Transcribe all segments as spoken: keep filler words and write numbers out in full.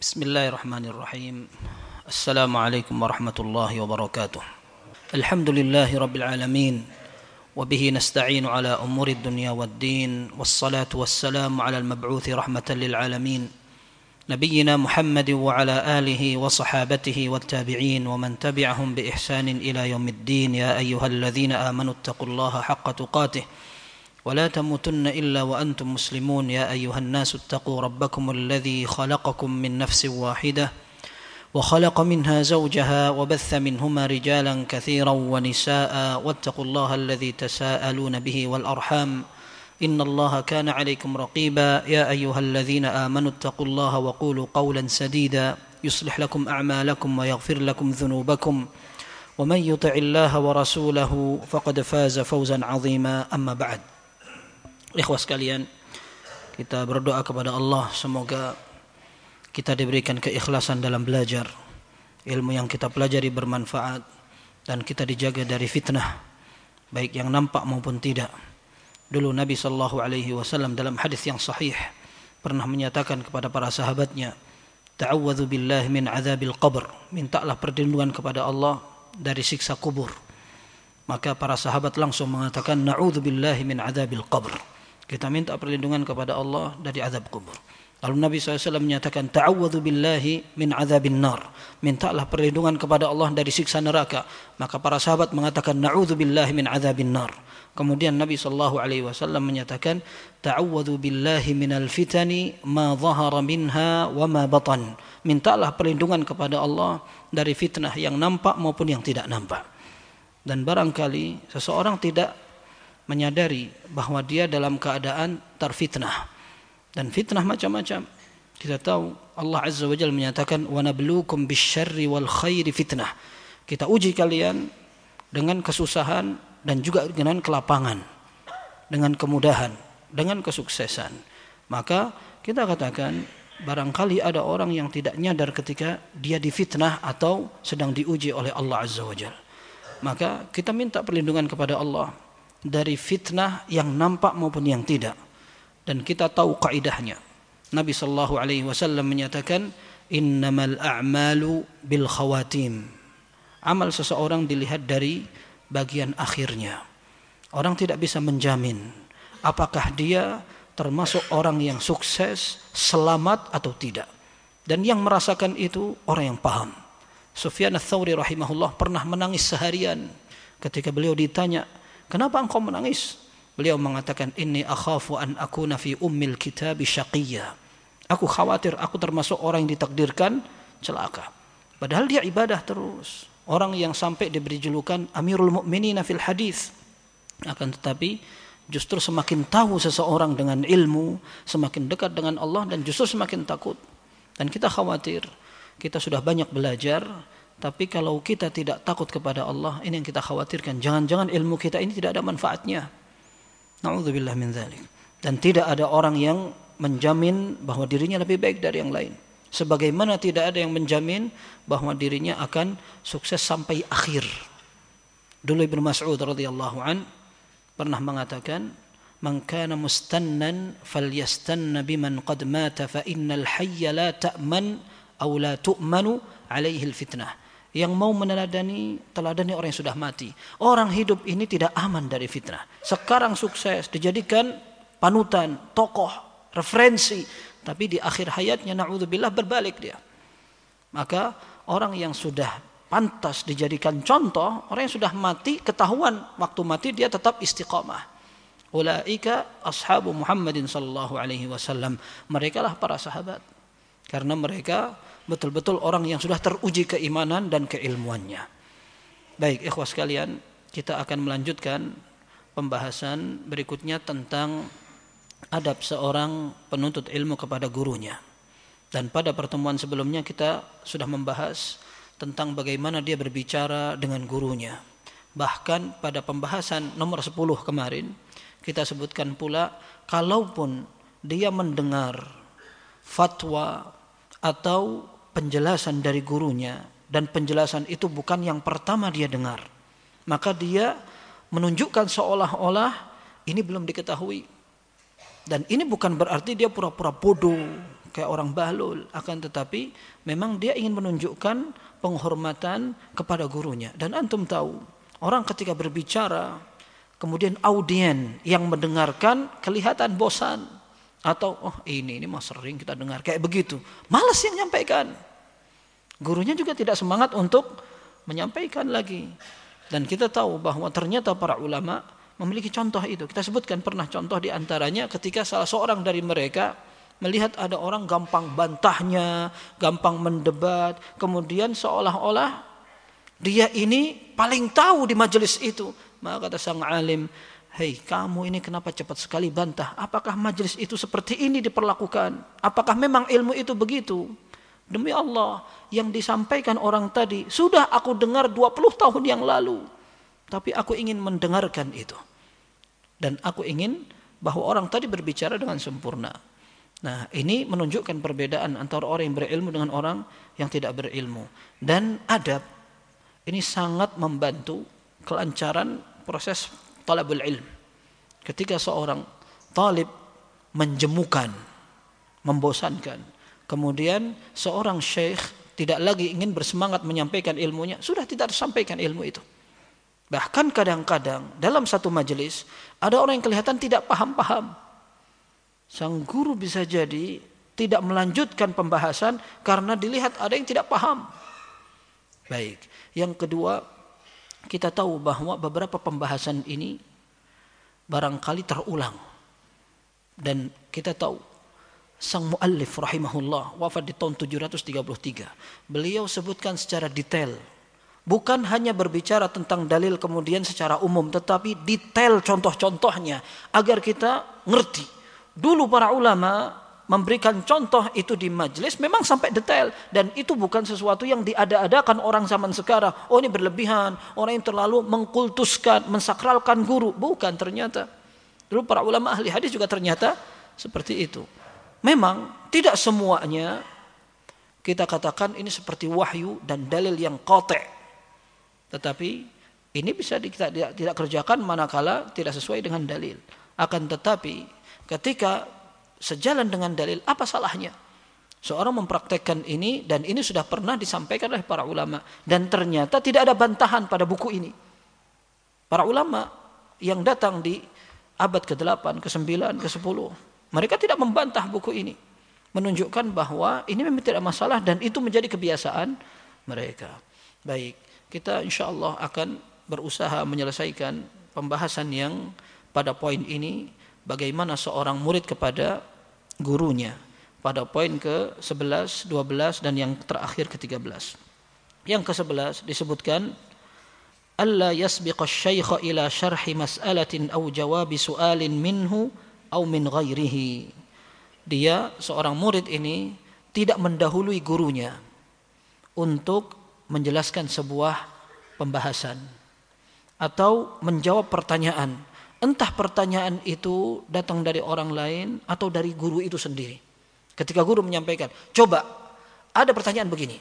Bismillahirrahmanirrahim. Assalamualaikum warahmatullahi wabarakatuh. Alhamdulillahi rabbil alamin. Wa bihi nasta'inu ala umuri dunya waddin. Wassalatu wassalamu ala al-mab'uthi rahmatan lil alamin. Nabiyyina Muhammadin wa ala alihi wa sahabatihi wattabi'in wa man tabi'ahum bi ihsanin ila yaumiddin. Ya ayyuhalladzina amanu ittaqullaha haqqa tuqatih. ولا تموتن إلا وأنتم مسلمون يا أيها الناس اتقوا ربكم الذي خلقكم من نفس واحدة وخلق منها زوجها وبث منهما رجالا كثيرا ونساء واتقوا الله الذي تساءلون به والأرحام إن الله كان عليكم رقيبا يا أيها الذين آمنوا اتقوا الله وقولوا قولا سديدا يصلح لكم أعمالكم ويغفر لكم ذنوبكم ومن يطع الله ورسوله فقد فاز فوزا عظيما أما بعد. Ikhwas sekalian, kita berdoa kepada Allah semoga kita diberikan keikhlasan dalam belajar, ilmu yang kita pelajari bermanfaat, dan kita dijaga dari fitnah baik yang nampak maupun tidak. Dulu Nabi sallallahu alaihi wasallam dalam hadis yang sahih pernah menyatakan kepada para sahabatnya, ta'awwadzu billahi min adzabil qabr, mintalah perlindungan kepada Allah dari siksa kubur. Maka para sahabat langsung mengatakan, na'udzu billahi min adzabil qabr, kita minta perlindungan kepada Allah dari azab kubur. Lalu Nabi shallallahu alaihi wasallam menyatakan, ta'awwadzu billahi min adzabin nar, mintalah perlindungan kepada Allah dari siksa neraka. Maka para sahabat mengatakan, na'udzu billahi min adzabin nar. Kemudian Nabi sallallahu alaihi wasallam menyatakan, ta'awwadzu billahi minal fitani ma dhahara minha wa ma batan, mintalah perlindungan kepada Allah dari fitnah yang nampak maupun yang tidak nampak. Dan barangkali seseorang tidak menyadari bahwa dia dalam keadaan terfitnah, dan fitnah macam-macam. Kita tahu Allah Azza wa Jalla menyatakan, wa nabluukum bisyarri wal khairi fitnah, kita uji kalian dengan kesusahan dan juga dengan kelapangan, dengan kemudahan, dengan kesuksesan. Maka kita katakan, barangkali ada orang yang tidak nyadar ketika dia difitnah atau sedang diuji oleh Allah Azza wa Jalla. Maka kita minta perlindungan kepada Allah dari fitnah yang nampak maupun yang tidak. Dan kita tahu kaidahnya. Nabi sallallahu alaihi wasallam menyatakan, innamal a'malu bil khawatim, amal seseorang dilihat dari bagian akhirnya. Orang tidak bisa menjamin apakah dia termasuk orang yang sukses, selamat atau tidak. Dan yang merasakan itu orang yang paham. Sufyan ats-Tsauri rahimahullah pernah menangis seharian ketika beliau ditanya, kenapa engkau menangis? Beliau mengatakan, inni akhafu an akuna fi ummil kitabi syaqiyya, aku khawatir aku termasuk orang yang ditakdirkan celaka. Padahal dia ibadah terus, orang yang sampai diberi julukan Amirul Mukminin fil hadis. Akan tetapi justru semakin tahu seseorang dengan ilmu, semakin dekat dengan Allah, dan justru semakin takut. Dan kita khawatir, kita sudah banyak belajar, tapi kalau kita tidak takut kepada Allah, ini yang kita khawatirkan. Jangan-jangan ilmu kita ini tidak ada manfaatnya. Na'udzubillah min dzalik. Dan tidak ada orang yang menjamin bahwa dirinya lebih baik dari yang lain. Sebagaimana tidak ada yang menjamin bahwa dirinya akan sukses sampai akhir. Dulu Ibnu Mas'ud radhiyallahu an pernah mengatakan, man kana mustannan falyastanna biman qad mata fa innal hayya la ta'man aw la tu'manu alaihi al-fitnah. Yang mau meneladani, teladani orang yang sudah mati. Orang hidup ini tidak aman dari fitnah. Sekarang sukses, dijadikan panutan, tokoh, referensi, tapi di akhir hayatnya na'udzubillah berbalik dia. Maka orang yang sudah pantas dijadikan contoh, orang yang sudah mati, ketahuan waktu mati dia tetap istiqamah. Ulaika ashabu Muhammadin sallallahu alaihi wasallam. Mereka lah para sahabat. Karena mereka betul-betul orang yang sudah teruji keimanan dan keilmuannya. Baik, ikhwas sekalian, kita akan melanjutkan pembahasan berikutnya tentang adab seorang penuntut ilmu kepada gurunya. Dan pada pertemuan sebelumnya kita sudah membahas tentang bagaimana dia berbicara dengan gurunya. Bahkan pada pembahasan nomor sepuluh kemarin kita sebutkan pula, kalaupun dia mendengar fatwa atau penjelasan dari gurunya, dan penjelasan itu bukan yang pertama dia dengar, maka dia menunjukkan seolah-olah ini belum diketahui. Dan ini bukan berarti dia pura-pura bodoh, kayak orang bahlul, akan tetapi memang dia ingin menunjukkan penghormatan kepada gurunya. Dan antum tahu, orang ketika berbicara kemudian audien yang mendengarkan kelihatan bosan atau oh ini ini mah sering kita dengar kayak begitu, malas yang menyampaikan. Gurunya juga tidak semangat untuk menyampaikan lagi. Dan kita tahu bahwa ternyata para ulama memiliki contoh itu. Kita sebutkan pernah contoh di antaranya ketika salah seorang dari mereka melihat ada orang gampang bantahnya, gampang mendebat, kemudian seolah-olah dia ini paling tahu di majelis itu. Maka kata sang alim, hei kamu ini kenapa cepat sekali bantah? Apakah majelis itu seperti ini diperlakukan? Apakah memang ilmu itu begitu? Demi Allah, yang disampaikan orang tadi sudah aku dengar dua puluh tahun yang lalu. Tapi aku ingin mendengarkan itu. Dan aku ingin bahwa orang tadi berbicara dengan sempurna. Nah, ini menunjukkan perbedaan antara orang yang berilmu dengan orang yang tidak berilmu. Dan adab ini sangat membantu kelancaran proses talabul ilm. Ketika seorang talib menjemukan, membosankan, kemudian seorang syekh tidak lagi ingin bersemangat menyampaikan ilmunya, sudah tidak tersampaikan ilmu itu. Bahkan kadang-kadang dalam satu majelis ada orang yang kelihatan tidak paham-paham. Sang guru bisa jadi tidak melanjutkan pembahasan karena dilihat ada yang tidak paham. Baik. Yang kedua, kita tahu bahwa beberapa pembahasan ini barangkali terulang. Dan kita tahu sang muallif rahimahullah wafat di tahun tujuh ratus tiga puluh tiga. Beliau sebutkan secara detail. Bukan hanya berbicara tentang dalil kemudian secara umum, tetapi detail contoh-contohnya agar kita ngerti. Dulu para ulama memberikan contoh itu di majelis memang sampai detail, dan itu bukan sesuatu yang diada-adakan orang zaman sekarang. Oh ini berlebihan, orang yang terlalu mengkultuskan, mensakralkan guru. Bukan, ternyata dulu para ulama ahli hadis juga ternyata seperti itu. Memang tidak semuanya kita katakan ini seperti wahyu dan dalil yang qati'. Tetapi ini bisa kita tidak, tidak kerjakan manakala tidak sesuai dengan dalil. Akan tetapi ketika sejalan dengan dalil, apa salahnya seorang mempraktekkan ini? Dan ini sudah pernah disampaikan oleh para ulama, dan ternyata tidak ada bantahan pada buku ini. Para ulama yang datang di abad ke-delapan, ke-sembilan, ke-sepuluh, mereka tidak membantah buku ini, menunjukkan bahwa ini memang tidak masalah dan itu menjadi kebiasaan mereka. Baik, kita insyaallah akan berusaha menyelesaikan pembahasan yang pada poin ini, bagaimana seorang murid kepada gurunya, pada poin ke sebelas, dua belas dan yang terakhir ke tiga belas. Yang ke sebelas disebutkan alla yasbiqa asy-syaikha ila syarhi mas'alatin aw jawabi su'alin minhu aw min ghairihi. Dia seorang murid ini tidak mendahului gurunya untuk menjelaskan sebuah pembahasan atau menjawab pertanyaan. Entah pertanyaan itu datang dari orang lain atau dari guru itu sendiri. Ketika guru menyampaikan, coba ada pertanyaan begini,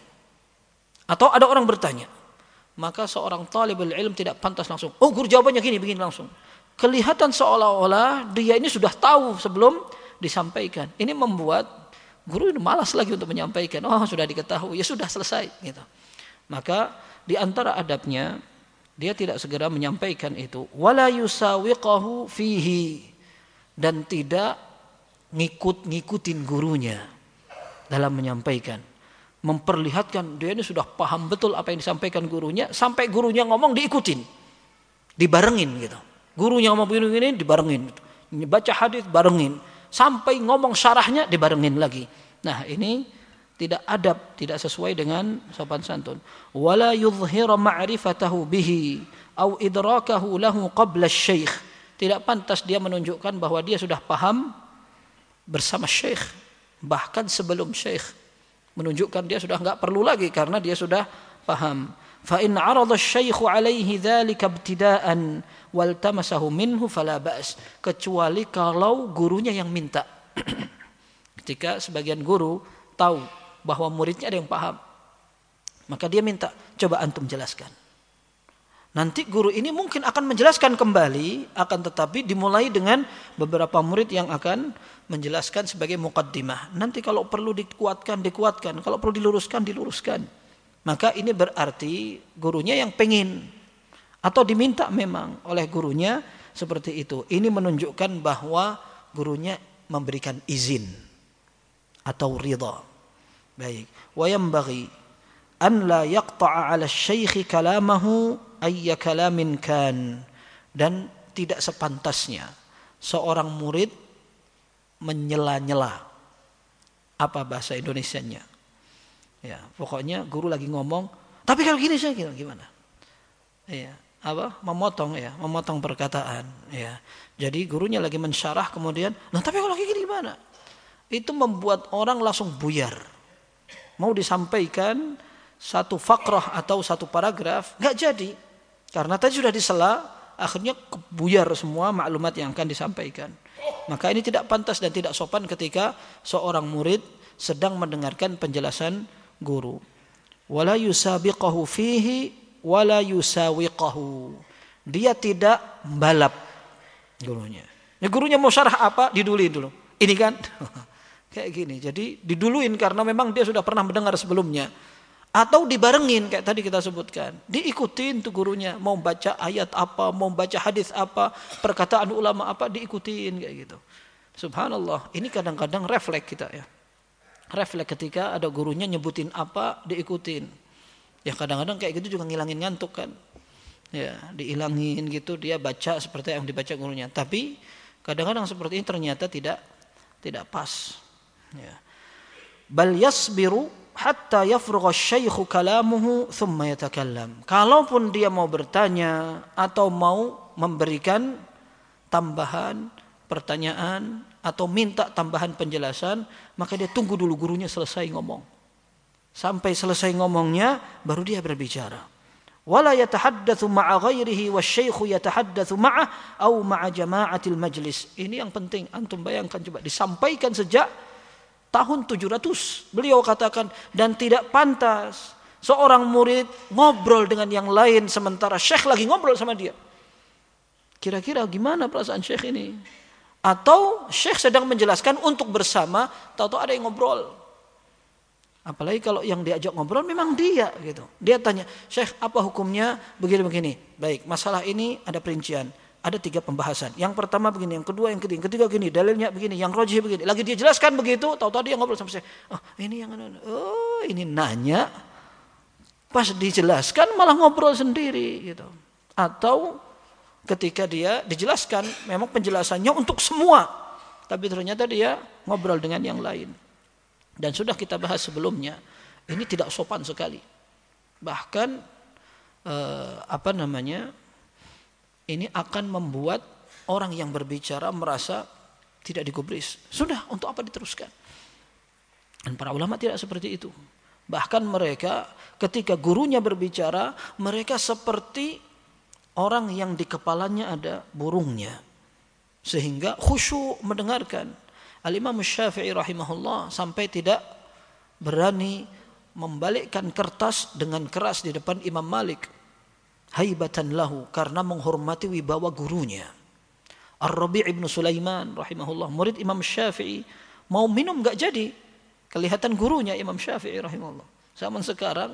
atau ada orang bertanya, maka seorang talibul ilm tidak pantas langsung, oh guru jawabannya gini, begini langsung. Kelihatan seolah-olah dia ini sudah tahu sebelum disampaikan. Ini membuat guru malas lagi untuk menyampaikan. Oh sudah diketahui, ya sudah selesai gitu. Maka di antara adabnya, dia tidak segera menyampaikan itu. Wala yusawiqahu fihi, dan tidak ngikut-ngikutin gurunya dalam menyampaikan. Memperlihatkan dia ini sudah paham betul apa yang disampaikan gurunya, sampai gurunya ngomong diikutin, dibarengin gitu. Gurunya ngomong begini-begini dibarengin, baca hadis barengin, sampai ngomong syarahnya dibarengin lagi. Nah ini tidak adab, tidak sesuai dengan sopan santun. Wala yudhhira ma'rifatahu bihi au idrakahu lahu qabla asy-syaikh. Tidak pantas dia menunjukkan bahwa dia sudah paham bersama syekh, bahkan sebelum syekh. Menunjukkan dia sudah enggak perlu lagi karena dia sudah paham. Fa in 'arada asy-syaikhu 'alaihi dzalika ibtida'an waltamasahu minhu fala ba's. Kecuali kalau gurunya yang minta. Ketika sebagian guru tahu bahwa muridnya ada yang paham, maka dia minta, coba antum jelaskan. Nanti guru ini mungkin akan menjelaskan kembali, akan tetapi dimulai dengan beberapa murid yang akan menjelaskan sebagai muqaddimah. Nanti kalau perlu dikuatkan, dikuatkan. Kalau perlu diluruskan, diluruskan. Maka ini berarti gurunya yang pengen atau diminta memang oleh gurunya seperti itu. Ini menunjukkan bahwa gurunya memberikan izin atau ridha. Baik. Wa yanbaghi an la yaqta'a 'ala asy-syaikh kalamahu ayya kalamin kan, dan tidak sepantasnya seorang murid menyela-nyela. Apa bahasa Indonesianya? Ya, pokoknya guru lagi ngomong, tapi kalau gini saya gimana? Ya, apa? Memotong ya, memotong perkataan, ya. Jadi gurunya lagi mensyarah kemudian, "Nah, tapi kalau gini gimana?" Itu membuat orang langsung buyar. Mau disampaikan satu fakrah atau satu paragraf, enggak jadi. Karena tadi sudah disela, akhirnya buyar semua maklumat yang akan disampaikan. Maka ini tidak pantas dan tidak sopan ketika seorang murid sedang mendengarkan penjelasan guru. Wala yusabiqahu fihi wala yusawiqahu. Dia tidak balap gurunya. Ya, gurunya mau syarah apa, diduluin dulu. Ini kan kayak gini. Jadi diduluin karena memang dia sudah pernah mendengar sebelumnya. Atau dibarengin kayak tadi kita sebutkan. Diikutin tuh gurunya, mau baca ayat apa, mau baca hadis apa, perkataan ulama apa, diikutin kayak gitu. Subhanallah, ini kadang-kadang refleks kita ya. Refleks ketika ada gurunya nyebutin apa, diikutin. Ya kadang-kadang kayak gitu juga ngilangin ngantuk kan. Ya, diilangin gitu, dia baca seperti yang dibaca gurunya. Tapi kadang-kadang seperti ini ternyata tidak tidak pas. Ya. Bal yasbiru hatta yafrugha asy-syaikhu kalamuhu thumma yatakallam. Kalaupun dia mau bertanya atau mau memberikan tambahan pertanyaan atau minta tambahan penjelasan, maka dia tunggu dulu gurunya selesai ngomong. Sampai selesai ngomongnya baru dia berbicara. Wala yatahaddatsu ma'a ghairihi wasy-syaikhu yatahaddatsu ma'ah aw ma'a jama'atil majlis. Ini yang penting, antum bayangkan coba, disampaikan sejak tahun tujuh ratus. Beliau katakan, dan tidak pantas seorang murid ngobrol dengan yang lain sementara syekh lagi ngobrol sama dia. Kira-kira gimana perasaan syekh ini? Atau syekh sedang menjelaskan untuk bersama, tahu-tahu ada yang ngobrol. Apalagi kalau yang diajak ngobrol memang dia gitu. Dia tanya, "Syekh, apa hukumnya begini-begini?" Baik, masalah ini ada perincian. Ada tiga pembahasan. Yang pertama begini, yang kedua, yang ketiga, yang ketiga begini, dalilnya begini, yang rajih begini. Lagi dia jelaskan begitu, tahu-tahu dia ngobrol sama saya. Oh, ini yang oh, ini nanya. Pas dijelaskan malah ngobrol sendiri gitu. Atau ketika dia dijelaskan memang penjelasannya untuk semua, tapi ternyata dia ngobrol dengan yang lain. Dan sudah kita bahas sebelumnya, ini tidak sopan sekali. Bahkan eh, apa namanya? Ini akan membuat orang yang berbicara merasa tidak digubris. Sudah, untuk apa diteruskan? Dan para ulama tidak seperti itu. Bahkan mereka ketika gurunya berbicara, mereka seperti orang yang di kepalanya ada burungnya. Sehingga khusyuk mendengarkan. Al-Imam Syafi'i rahimahullah sampai tidak berani membalikkan kertas dengan keras di depan Imam Malik. Haibatan lahu, karena menghormati wibawa gurunya. Ar-Rabi' ibn Sulaiman rahimahullah, murid Imam Syafi'i, mau minum enggak jadi, kelihatan gurunya Imam Syafi'i rahimahullah. Zaman sekarang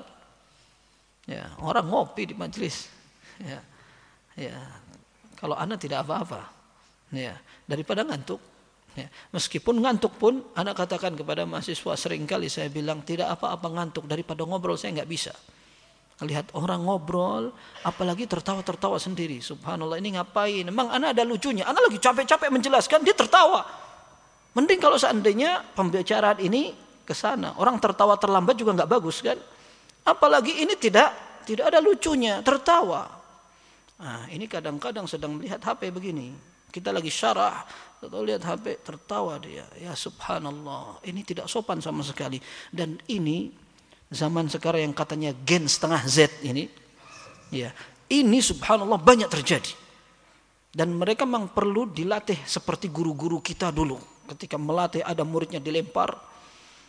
ya, orang ngopi di majelis. Ya. Ya. Kalau anak tidak apa-apa. Ya, daripada ngantuk. Ya. Meskipun ngantuk pun anak katakan kepada mahasiswa, seringkali saya bilang tidak apa-apa ngantuk, daripada ngobrol saya enggak bisa. Lihat orang ngobrol, apalagi tertawa-tertawa sendiri. Subhanallah, ini ngapain? Memang anak ada lucunya. Anak lagi capek-capek menjelaskan, dia tertawa. Mending kalau seandainya pembicaraan ini ke sana. Orang tertawa terlambat juga nggak bagus kan? Apalagi ini tidak tidak ada lucunya, tertawa. Nah, ini kadang-kadang sedang melihat H P begini. Kita lagi syarah, atau lihat H P, tertawa dia. Ya subhanallah, ini tidak sopan sama sekali. Dan ini zaman sekarang yang katanya gen setengah Z ini, ya, ini subhanallah banyak terjadi. Dan mereka memang perlu dilatih seperti guru-guru kita dulu. Ketika melatih ada muridnya dilempar,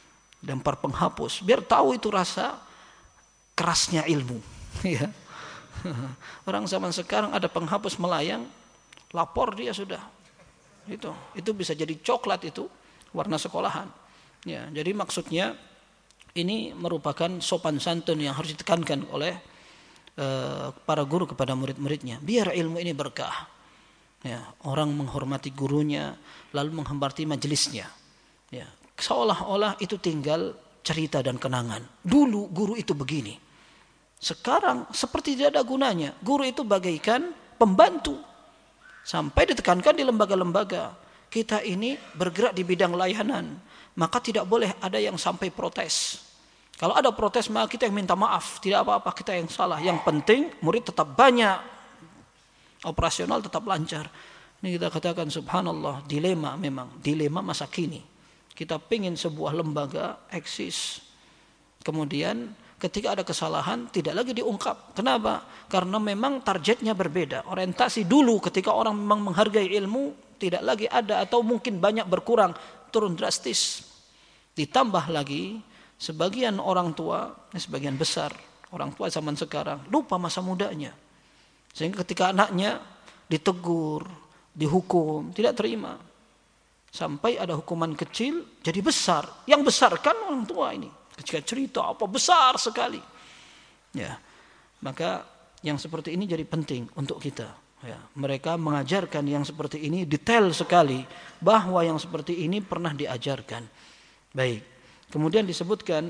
lempar penghapus, biar tahu itu rasa kerasnya ilmu. Ya, Orang zaman sekarang ada penghapus melayang, lapor dia sudah. Itu, itu bisa jadi coklat itu warna sekolahan. Ya, jadi maksudnya ini merupakan sopan santun yang harus ditekankan oleh uh, para guru kepada murid-muridnya. Biar ilmu ini berkah. Ya, orang menghormati gurunya, lalu menghormati majelisnya. Ya, seolah-olah itu tinggal cerita dan kenangan. Dulu guru itu begini. Sekarang seperti tidak ada gunanya. Guru itu bagaikan pembantu. Sampai ditekankan di lembaga-lembaga. Kita ini bergerak di bidang layanan. Maka tidak boleh ada yang sampai protes. Kalau ada protes maka kita yang minta maaf. Tidak apa-apa, kita yang salah. Yang penting murid tetap banyak. Operasional tetap lancar. Ini kita katakan subhanallah. Dilema memang. Dilema masa kini. Kita pingin sebuah lembaga eksis. Kemudian ketika ada kesalahan tidak lagi diungkap. Kenapa? Karena memang targetnya berbeda. Orientasi dulu ketika orang memang menghargai ilmu tidak lagi ada atau mungkin banyak berkurang, turun drastis. Ditambah lagi sebagian orang tua, sebagian besar orang tua zaman sekarang lupa masa mudanya. Sehingga ketika anaknya ditegur, dihukum, tidak terima. Sampai ada hukuman kecil jadi besar. Yang besar kan orang tua ini. Ketika cerita apa besar sekali. Ya. Maka yang seperti ini jadi penting untuk kita. Ya. Mereka mengajarkan yang seperti ini detail sekali. Bahwa yang seperti ini pernah diajarkan. Baik. Kemudian disebutkan.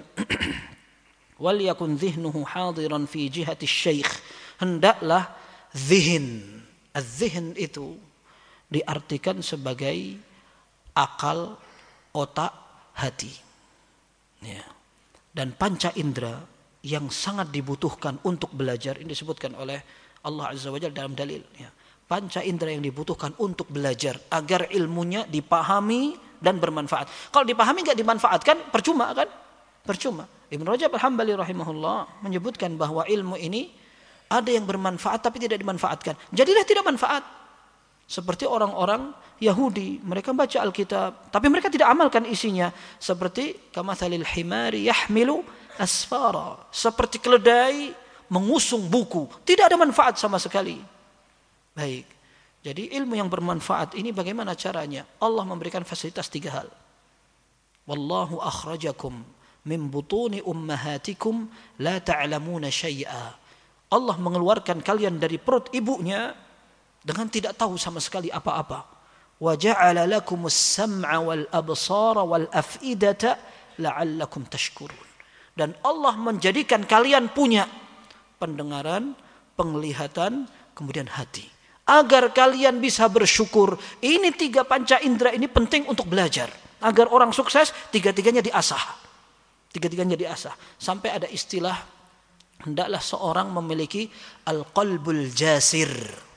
Wal yakun dhihnuhu hadiran fi jihati syekh. Hendaklah zihin. Az-zihin itu diartikan sebagai akal, otak, hati. Ya. Dan panca indera yang sangat dibutuhkan untuk belajar ini disebutkan oleh Allah Azza wa Jalla dalam dalil. Ya. Panca indera yang dibutuhkan untuk belajar agar ilmunya dipahami dan bermanfaat. Kalau dipahami nggak dimanfaatkan, percuma kan? Percuma. Ibnu Rajab Al-Hambali rahimahullah menyebutkan bahwa ilmu ini ada yang bermanfaat tapi tidak dimanfaatkan. Jadilah tidak manfaat. Seperti orang-orang Yahudi, mereka baca Alkitab, tapi mereka tidak amalkan isinya. Seperti kamathalil himari yahmilu asfara, seperti keledai mengusung buku, tidak ada manfaat sama sekali. Baik. Jadi ilmu yang bermanfaat ini bagaimana caranya? Allah memberikan fasilitas tiga hal. Wallahu akhrajakum min butuni ummahatikum la ta'lamuna syai'a. Allah mengeluarkan kalian dari perut ibunya dengan tidak tahu sama sekali apa-apa. Wa ja'ala lakumus sam'a wal absara wal af'idata la'allakum tashkurun. Dan Allah menjadikan kalian punya pendengaran, penglihatan, kemudian hati. Agar kalian bisa bersyukur. Ini tiga panca indera ini penting untuk belajar. Agar orang sukses, tiga-tiganya diasah. Tiga-tiganya diasah. Sampai ada istilah, hendaklah seorang memiliki al-qalbul jasir.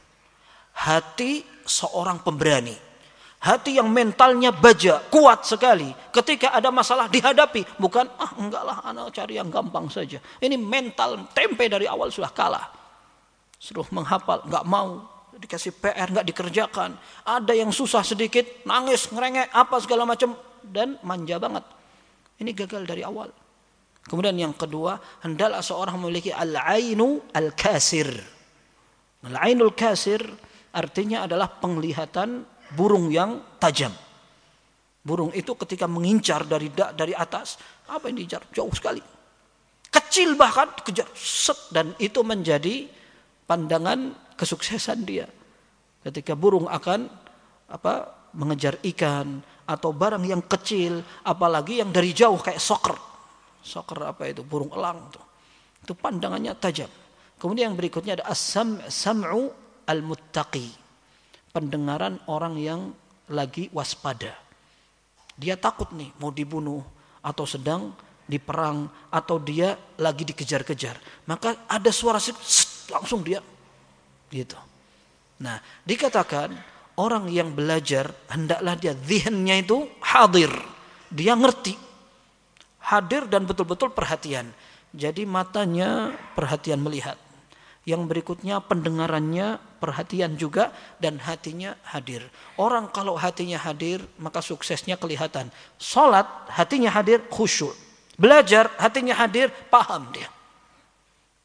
Hati seorang pemberani. Hati yang mentalnya baja, kuat sekali. Ketika ada masalah dihadapi. Bukan, ah enggak lah, anak cari yang gampang saja. Ini mental tempe dari awal sudah kalah. Suruh menghafal, enggak mau. Dikasih P R, enggak dikerjakan. Ada yang susah sedikit, nangis, ngerengek, apa segala macam. Dan manja banget. Ini gagal dari awal. Kemudian yang kedua, hendaklah seorang memiliki al-ainu al-kasir. Al-ainul kasir artinya adalah penglihatan burung yang tajam. Burung itu ketika mengincar dari dari atas, apa yang diincar? Jauh sekali. Kecil bahkan dikejar, set, dan itu menjadi pandangan kesuksesan dia. Ketika burung akan apa mengejar ikan atau barang yang kecil, apalagi yang dari jauh kayak soker. Soker apa itu? Burung elang itu. Itu pandangannya tajam. Kemudian yang berikutnya ada as-sam'u al-muttaqi. Pendengaran orang yang lagi waspada. Dia takut nih mau dibunuh atau sedang diperang atau dia lagi dikejar-kejar. Maka ada suara sst, langsung dia gitu. Nah, dikatakan orang yang belajar hendaklah dia zihnnya itu hadir. Dia ngerti. Hadir dan betul-betul perhatian. Jadi matanya perhatian melihat. Yang berikutnya pendengarannya perhatian juga dan hatinya hadir. Orang kalau hatinya hadir maka suksesnya kelihatan. Salat hatinya hadir khusyuk. Belajar hatinya hadir paham dia.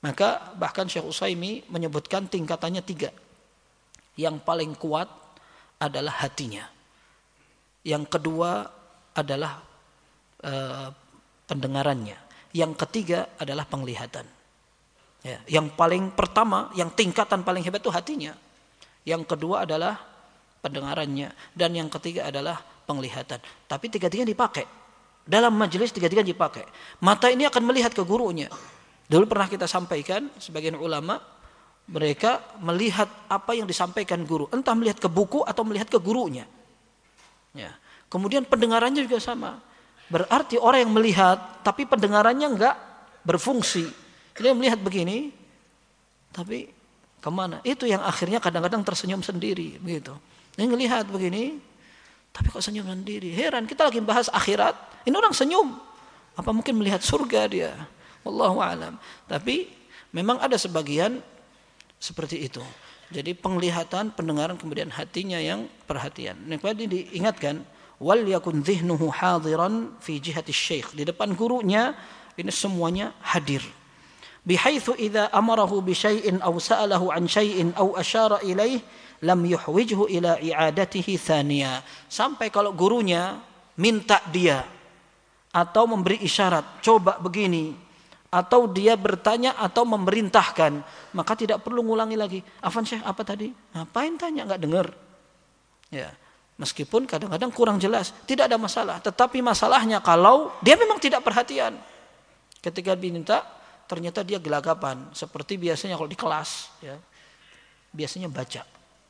Maka bahkan Syekh Utsaimin menyebutkan tingkatannya tiga. Yang paling kuat adalah hatinya. Yang kedua adalah e, pendengarannya. Yang ketiga adalah penglihatan. Ya, yang paling pertama, yang tingkatan paling hebat itu hatinya. Yang kedua adalah pendengarannya. Dan yang ketiga adalah penglihatan. Tapi tiga-tiga dipakai. Dalam majelis tiga-tiga dipakai. Mata ini akan melihat ke gurunya. Dulu pernah kita sampaikan, sebagian ulama, mereka melihat apa yang disampaikan guru. Entah melihat ke buku atau melihat ke gurunya. Ya. Kemudian pendengarannya juga sama. Berarti orang yang melihat, tapi pendengarannya enggak berfungsi. Dia melihat begini, tapi kemana? Itu yang akhirnya kadang-kadang tersenyum sendiri. Begitu. Dia melihat begini, tapi kok senyum sendiri? Heran, kita lagi bahas akhirat, ini orang senyum. Apa mungkin melihat surga dia? Wallahu a'lam. Tapi memang ada sebagian seperti itu. Jadi penglihatan, pendengaran, kemudian hatinya yang perhatian. Ini diingatkan, wal yakun dhihnuhu hadiran fi jihati syekh. Di depan gurunya ini semuanya hadir. Bihaitsu idza amarahu bi syai'in aw sa'alahu an syai'in aw asyara ilaih lam yuhwijhu ila i'adatihi thaniya. Sampai kalau gurunya minta dia atau memberi isyarat, coba begini, atau dia bertanya atau memerintahkan, maka tidak perlu ngulangi lagi. Afan Syekh, apa tadi? Ngapain tanya, enggak dengar. Ya. Meskipun kadang-kadang kurang jelas, tidak ada masalah. Tetapi masalahnya kalau dia memang tidak perhatian. Ketika diminta, ternyata dia gelagapan. Seperti biasanya kalau di kelas, ya, biasanya baca.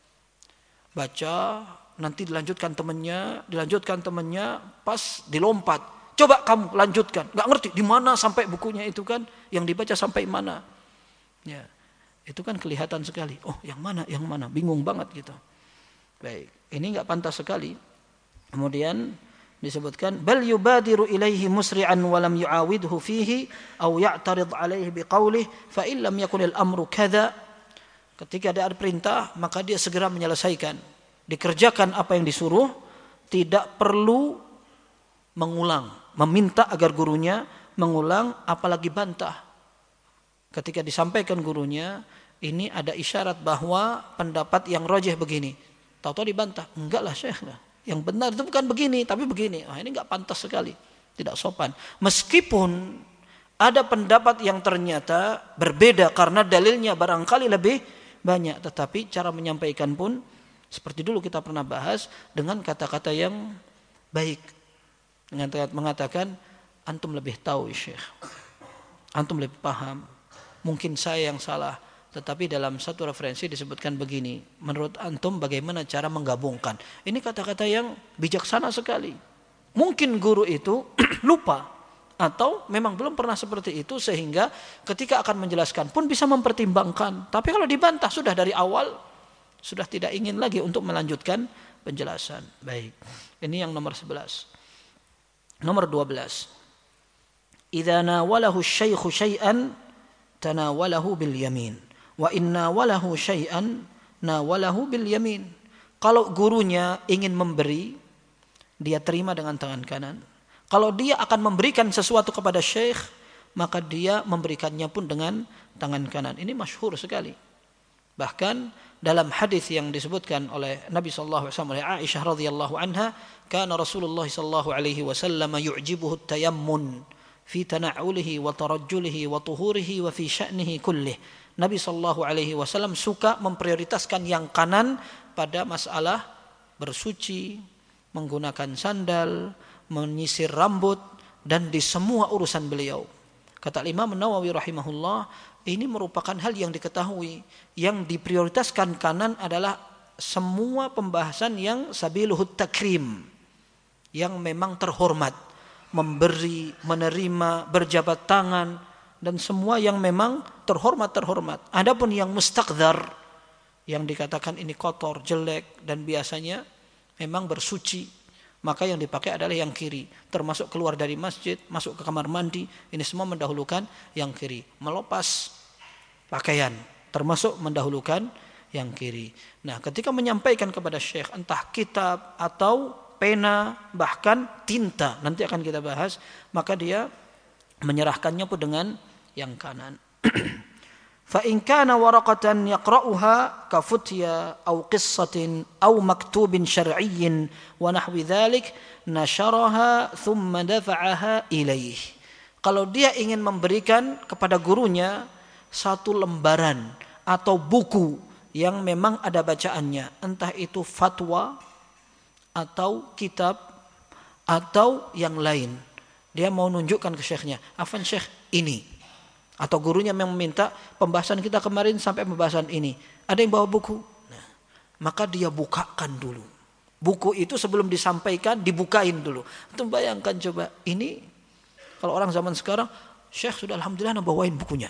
Baca, nanti dilanjutkan temannya, dilanjutkan temannya, pas dilompat. Coba kamu lanjutkan. Nggak ngerti di mana sampai bukunya itu kan, yang dibaca sampai mana. Ya, itu kan kelihatan sekali. Oh, yang mana, yang mana, bingung banget gitu. Baik, ini nggak pantas sekali. Kemudian disebutkan bal yubadiru ilaihi musri'an wa lam yu'awidhu fihi aw ya'tarid alaihi biqaulih fa in lam yakun al-amru kadza. Ketika ada perintah, maka dia segera menyelesaikan, dikerjakan apa yang disuruh, tidak perlu mengulang, meminta agar gurunya mengulang, apalagi bantah. Ketika disampaikan gurunya, ini ada isyarat bahwa pendapat yang rajih begini, tahu-tahu dibantah, enggak lah Syekh, yang benar itu bukan begini, tapi begini. Wah, ini enggak pantas sekali, tidak sopan. Meskipun ada pendapat yang ternyata berbeda karena dalilnya barangkali lebih banyak, tetapi cara menyampaikan pun seperti dulu kita pernah bahas, dengan kata-kata yang baik, dengan mengatakan antum lebih tahu Syekh, antum lebih paham, mungkin saya yang salah, tetapi dalam satu referensi disebutkan begini, menurut antum bagaimana cara menggabungkan. Ini kata-kata yang bijaksana sekali. Mungkin guru itu lupa atau memang belum pernah seperti itu, sehingga ketika akan menjelaskan pun bisa mempertimbangkan. Tapi kalau dibantah sudah dari awal, sudah tidak ingin lagi untuk melanjutkan penjelasan. Baik, ini yang nomor sebelas. Nomor dua belas. Idza nawalahu asy-syaikhu syai'an tanawalahu bil yamin. Wa inna walahu syai'an nawalahu bil yamin. Kalau gurunya ingin memberi, dia terima dengan tangan kanan. Kalau dia akan memberikan sesuatu kepada syekh, maka dia memberikannya pun dengan tangan kanan. Ini masyhur sekali. Bahkan dalam hadis yang disebutkan oleh Nabi sallallahu alaihi wasallam oleh Aisyah radhiyallahu anha, kana Rasulullah sallallahu alaihi wasallam yu'jibuhu at-tayammun fi tana'ulihi wa tarajjulihi wa tuhurihi wa fi sya'nihi kullih. Nabi sallallahu alaihi wasallam suka memprioritaskan yang kanan pada masalah bersuci, menggunakan sandal, menyisir rambut, dan di semua urusan beliau. Kata Imam Nawawi rahimahullah, ini merupakan hal yang diketahui. Yang diprioritaskan kanan adalah semua pembahasan yang sabiluhut takrim, yang memang terhormat, memberi, menerima, berjabat tangan, dan semua yang memang terhormat-terhormat. Adapun yang mustaqdhar, yang dikatakan ini kotor, jelek, dan biasanya memang bersuci, maka yang dipakai adalah yang kiri. Termasuk keluar dari masjid, masuk ke kamar mandi, ini semua mendahulukan yang kiri. Melepas pakaian, termasuk mendahulukan yang kiri. Nah, ketika menyampaikan kepada syekh, entah kitab atau pena, bahkan tinta, nanti akan kita bahas, maka dia menyerahkannya pun dengan yang kanan. fa in kana waraqatan yaqra'uha ka futya aw qissatin aw maktubin syar'iyyin wa nahwi dzalik nasharaha thumma dafa'aha ilaih. Kalau dia ingin memberikan kepada gurunya satu lembaran atau buku yang memang ada bacaannya, entah itu fatwa atau kitab atau yang lain, dia mau nunjukkan ke syekhnya, afan syekh ini, atau gurunya yang meminta pembahasan kita kemarin sampai pembahasan ini, ada yang bawa buku, nah, maka dia bukakan dulu buku itu sebelum disampaikan, dibukain dulu. Itu bayangkan coba, ini kalau orang zaman sekarang, syekh sudah alhamdulillah bawain bukunya,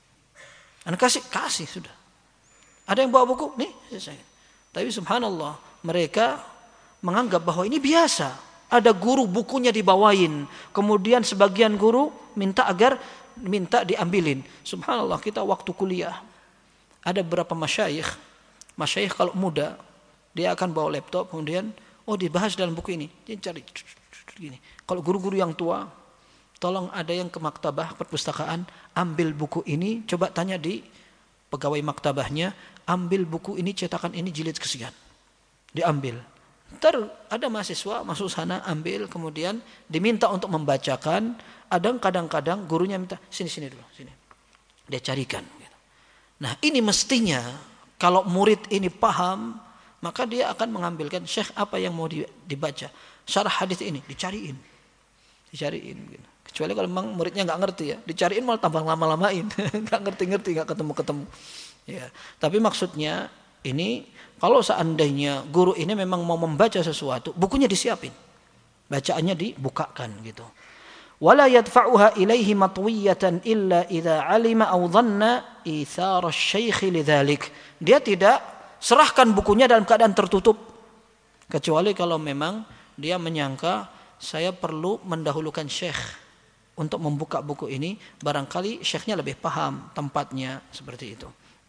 anak kasih kasih sudah. Ada yang bawa buku nih, tapi subhanallah mereka menganggap bahwa ini biasa. Ada guru bukunya dibawain, kemudian sebagian guru minta agar minta diambilin. Subhanallah, kita waktu kuliah ada beberapa masyayikh, masyayikh kalau muda dia akan bawa laptop, kemudian oh dibahas dalam buku ini, dia cari gini. Kalau guru-guru yang tua, tolong ada yang ke maktabah perpustakaan, ambil buku ini, coba tanya di pegawai maktabahnya, ambil buku ini, cetakan ini jilid kesekian, diambil. Ntar ada mahasiswa masuk sana ambil, kemudian diminta untuk membacakan. Ada kadang-kadang gurunya minta sini sini dulu sini, dia carikan. Nah ini mestinya kalau murid ini paham, maka dia akan mengambilkan, syekh apa yang mau dibaca, syarah hadis ini dicariin, dicariin. Kecuali kalau memang muridnya nggak ngerti ya, dicariin malah tambah lama-lamain, nggak ngerti-ngerti, nggak ketemu-ketemu. Ya, tapi maksudnya ini kalau seandainya guru ini memang mau membaca sesuatu, bukunya disiapin, bacaannya dibukakan gitu. Wala yadfa'uha ilaihi matwiyatan illa idza 'alima aw dhanna ithar asy-syaikh lidzalik. Dia tidak serahkan bukunya dalam keadaan tertutup, kecuali kalau memang dia menyangka saya perlu mendahulukan syekh untuk membuka buku ini, barangkali syekhnya lebih paham tempatnya, seperti itu.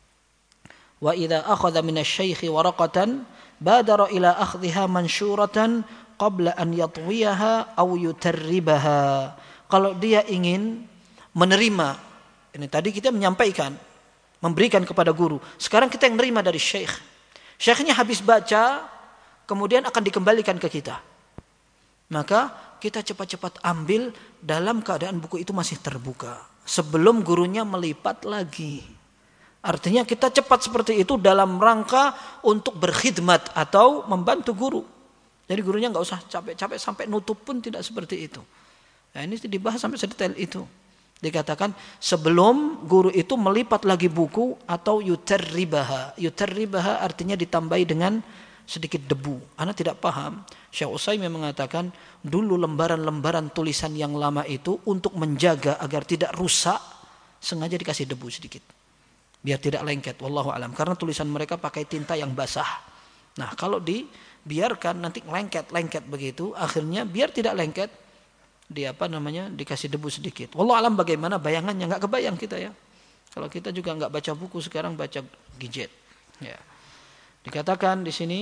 Wa idza akhadha min asy-syaikh waraqatan badara ila akhdhiha mansyuratan qabla an yatwiyaha aw yutarribaha. Kalau dia ingin menerima, ini tadi kita menyampaikan, memberikan kepada guru, sekarang kita yang menerima dari syekh. Syekhnya habis baca, kemudian akan dikembalikan ke kita. Maka kita cepat-cepat ambil dalam keadaan buku itu masih terbuka, sebelum gurunya melipat lagi. Artinya kita cepat seperti itu dalam rangka untuk berkhidmat atau membantu guru. Jadi gurunya nggak usah capek-capek sampai nutup pun tidak seperti itu. Nah ini dibahas sampai sedetail itu. Dikatakan sebelum guru itu melipat lagi buku atau yutarribaha. Yutarribaha artinya ditambahi dengan sedikit debu. Ana tidak paham. Syekh Utsaimin mengatakan dulu lembaran-lembaran tulisan yang lama itu untuk menjaga agar tidak rusak, sengaja dikasih debu sedikit, biar tidak lengket. Wallahu alam. Karena tulisan mereka pakai tinta yang basah. Nah kalau dibiarkan nanti lengket-lengket begitu, akhirnya biar tidak lengket, dia apa namanya dikasih debu sedikit. Wallahu alam bagaimana bayangannya, nggak kebayang kita ya. Kalau kita juga nggak baca buku sekarang, baca gadget. Ya. Dikatakan di sini,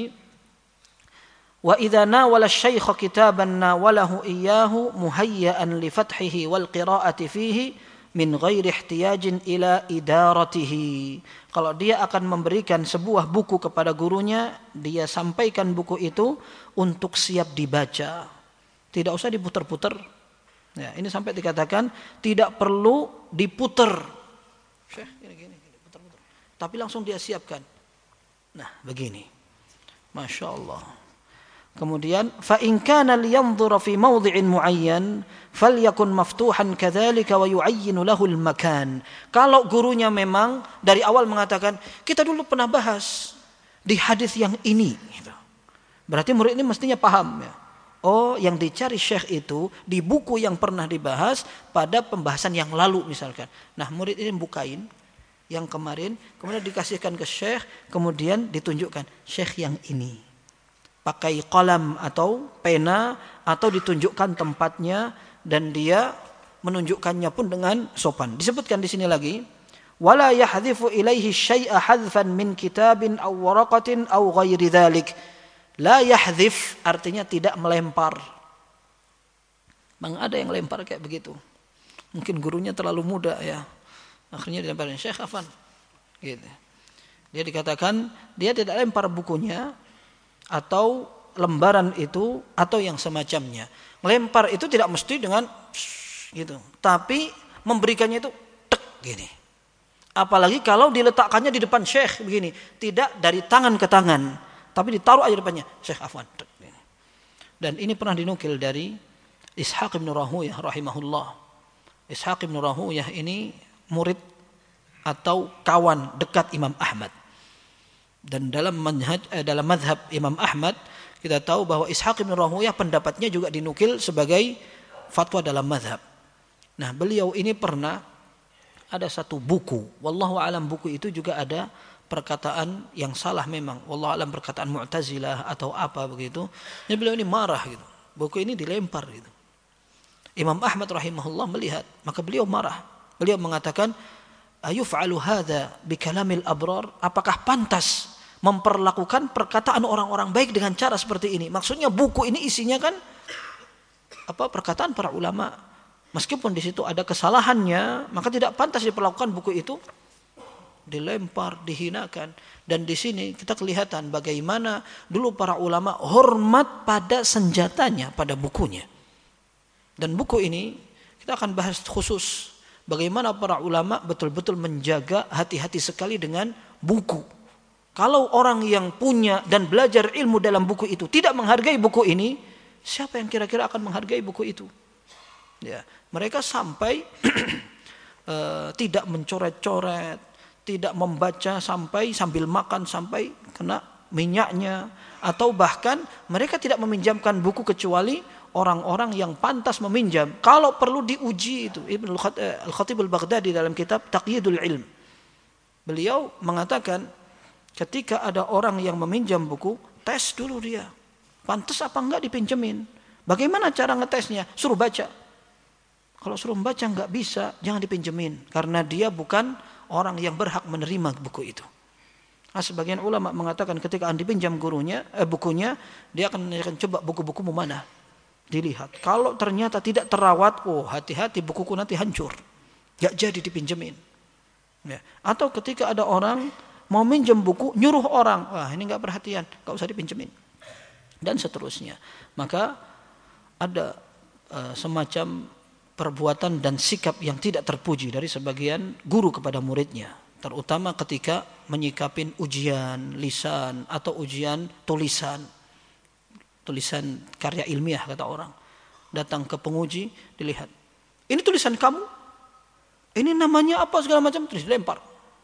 wa idza nawala asy-syaikh kitaban nawalahu iyyahu muhayyaan li fathihi wal qira'ati fihi min ghairi ihtiyajin ila idaratihi. Kalau dia akan memberikan sebuah buku kepada gurunya, dia sampaikan buku itu untuk siap dibaca. Tidak usah diputer-puter. Ya, ini sampai dikatakan tidak perlu diputer. Syekh gini gini puter-puter. Tapi langsung dia siapkan. Nah, begini. Masya Allah. Kemudian fa in kana liyanzura fi mawdhi'in muayyan falyakun maftuhan kadzalika wa yu'ayyinu lahu al-makan. Kalau gurunya memang dari awal mengatakan kita dulu pernah bahas di hadis yang ini gitu. Berarti murid ini mestinya paham ya. Oh, yang dicari syekh itu di buku yang pernah dibahas pada pembahasan yang lalu misalkan. Nah, murid ini bukain yang kemarin, kemudian dikasihkan ke syekh, kemudian ditunjukkan syekh yang ini. Pakai qalam atau pena atau ditunjukkan tempatnya dan dia menunjukkannya pun dengan sopan. Disebutkan di sini lagi, wala yahdhifu ilaihi syai'a hadfan min kitabin aw waraqatin aw ghairi dzalik. La yahdhif artinya tidak melempar. Memang ada yang lempar kayak begitu. Mungkin gurunya terlalu muda ya. Akhirnya dilemparin, Syekh Afan, Gitu. Dia dikatakan dia tidak lempar bukunya atau lembaran itu atau yang semacamnya. Melempar itu tidak mesti dengan gitu, tapi memberikannya itu tek gini. Apalagi kalau diletakkannya di depan syekh begini, tidak dari tangan ke tangan, tapi ditaruh aja depannya. Syekh afwan. Tek, gini. Dan ini pernah dinukil dari Ishaq bin Rahuyah rahimahullah. Ishaq bin Rahuyah ini murid atau kawan dekat Imam Ahmad. Dan dalam manhaj eh, dalam mazhab Imam Ahmad kita tahu bahwa Ishaq bin Rahuyah pendapatnya juga dinukil sebagai fatwa dalam mazhab. Nah, beliau ini pernah ada satu buku, wallahu alam buku itu juga ada perkataan yang salah memang, wallahu alam perkataan Mu'tazilah atau apa begitu. Jadi beliau ini marah gitu. Buku ini dilempar gitu. Imam Ahmad rahimahullah melihat, maka beliau marah. Beliau mengatakan, ayuf'alu hadza bikalamil abrar? Apakah pantas memperlakukan perkataan orang-orang baik dengan cara seperti ini? Maksudnya buku ini isinya kan apa perkataan para ulama. Meskipun di situ ada kesalahannya, maka tidak pantas diperlakukan buku itu dilempar, dihinakan. Dan di sini kita kelihatan bagaimana dulu para ulama hormat pada senjatanya, pada bukunya. Dan buku ini kita akan bahas khusus bagaimana para ulama betul-betul menjaga hati-hati sekali dengan buku. Kalau orang yang punya dan belajar ilmu dalam buku itu tidak menghargai buku ini, siapa yang kira-kira akan menghargai buku itu? Ya, mereka sampai uh, tidak mencoret-coret, tidak membaca sampai sambil makan sampai kena minyaknya, atau bahkan mereka tidak meminjamkan buku kecuali orang-orang yang pantas meminjam. Kalau perlu diuji itu. Ibn Al-Khatib Al-Baghdadi dalam kitab Taqyidul Ilm, beliau mengatakan ketika ada orang yang meminjam buku, tes dulu dia, pantas apa enggak dipinjemin. Bagaimana cara ngetesnya? Suruh baca. Kalau suruh membaca nggak bisa, jangan dipinjemin, karena dia bukan orang yang berhak menerima buku itu. Nah, sebagian ulama mengatakan ketika anda dipinjam gurunya, eh, bukunya, dia akan menanyakan, coba buku-bukumu mana? Dilihat. Kalau ternyata tidak terawat, oh hati-hati, bukuku nanti hancur, nggak jadi dipinjemin. Ya. Atau ketika ada orang mau minjem buku, nyuruh orang, wah ini nggak perhatian, nggak usah dipinjemin, dan seterusnya. Maka ada uh, semacam perbuatan dan sikap yang tidak terpuji dari sebagian guru kepada muridnya, terutama ketika menyikapin ujian lisan atau ujian tulisan, tulisan karya ilmiah kata orang. Datang ke penguji, dilihat, ini tulisan kamu, ini namanya apa segala macam, terus dilempar.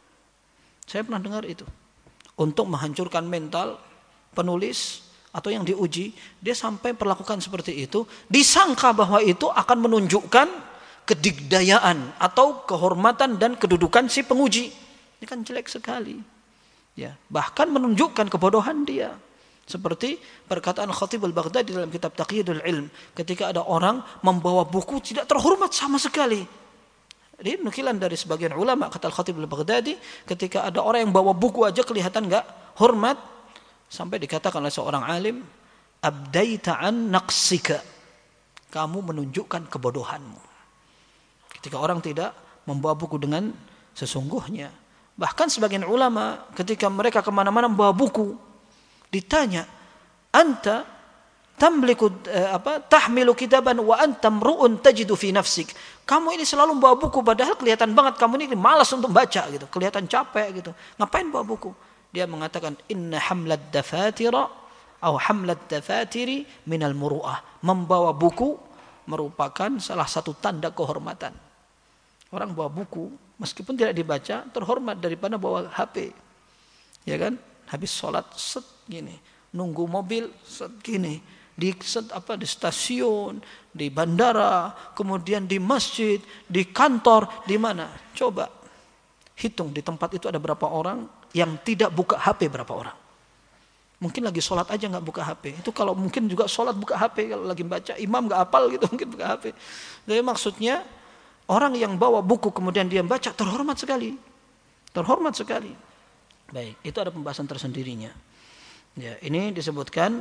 Saya pernah dengar itu. Untuk menghancurkan mental penulis atau yang diuji, dia sampai perlakukan seperti itu, disangka bahwa itu akan menunjukkan kedigdayaan atau kehormatan dan kedudukan si penguji. Ini kan jelek sekali. Ya, bahkan menunjukkan kebodohan dia. Seperti perkataan Khatib Al-Baghdadi dalam kitab Taqyidul Ilm, ketika ada orang membawa buku tidak terhormat sama sekali. Ini nukilan dari sebagian ulama, kata Khatib Al-Baghdadi, ketika ada orang yang bawa buku aja kelihatan enggak hormat, sampai dikatakan oleh seorang alim, abdaita an naqsika, kamu menunjukkan kebodohanmu. Ketika orang tidak membawa buku dengan sesungguhnya. Bahkan sebagian ulama ketika mereka kemana-mana membawa buku, ditanya, anta tamliku eh, apa tahmilu kitaban wa anta mru'un tajidu fi nafsik, kamu ini selalu membawa buku padahal kelihatan banget kamu ini malas untuk baca gitu, kelihatan capek gitu, ngapain bawa buku? Dia mengatakan, inna hamlad dafatira atau hamlad dafatiri minal muru'ah, membawa buku merupakan salah satu tanda kehormatan. Orang bawa buku meskipun tidak dibaca terhormat daripada bawa H P. Ya kan? Habis sholat set gini, nunggu mobil set gini, di set apa di stasiun, di bandara, kemudian di masjid, di kantor, di mana? Coba hitung di tempat itu ada berapa orang yang tidak buka H P, berapa orang? Mungkin lagi sholat aja nggak buka H P. Itu kalau mungkin juga sholat buka H P, kalau lagi baca imam nggak hafal gitu mungkin buka H P. Jadi maksudnya orang yang bawa buku kemudian dia baca terhormat sekali, terhormat sekali. Baik, itu ada pembahasan tersendirinya. Ya, ini disebutkan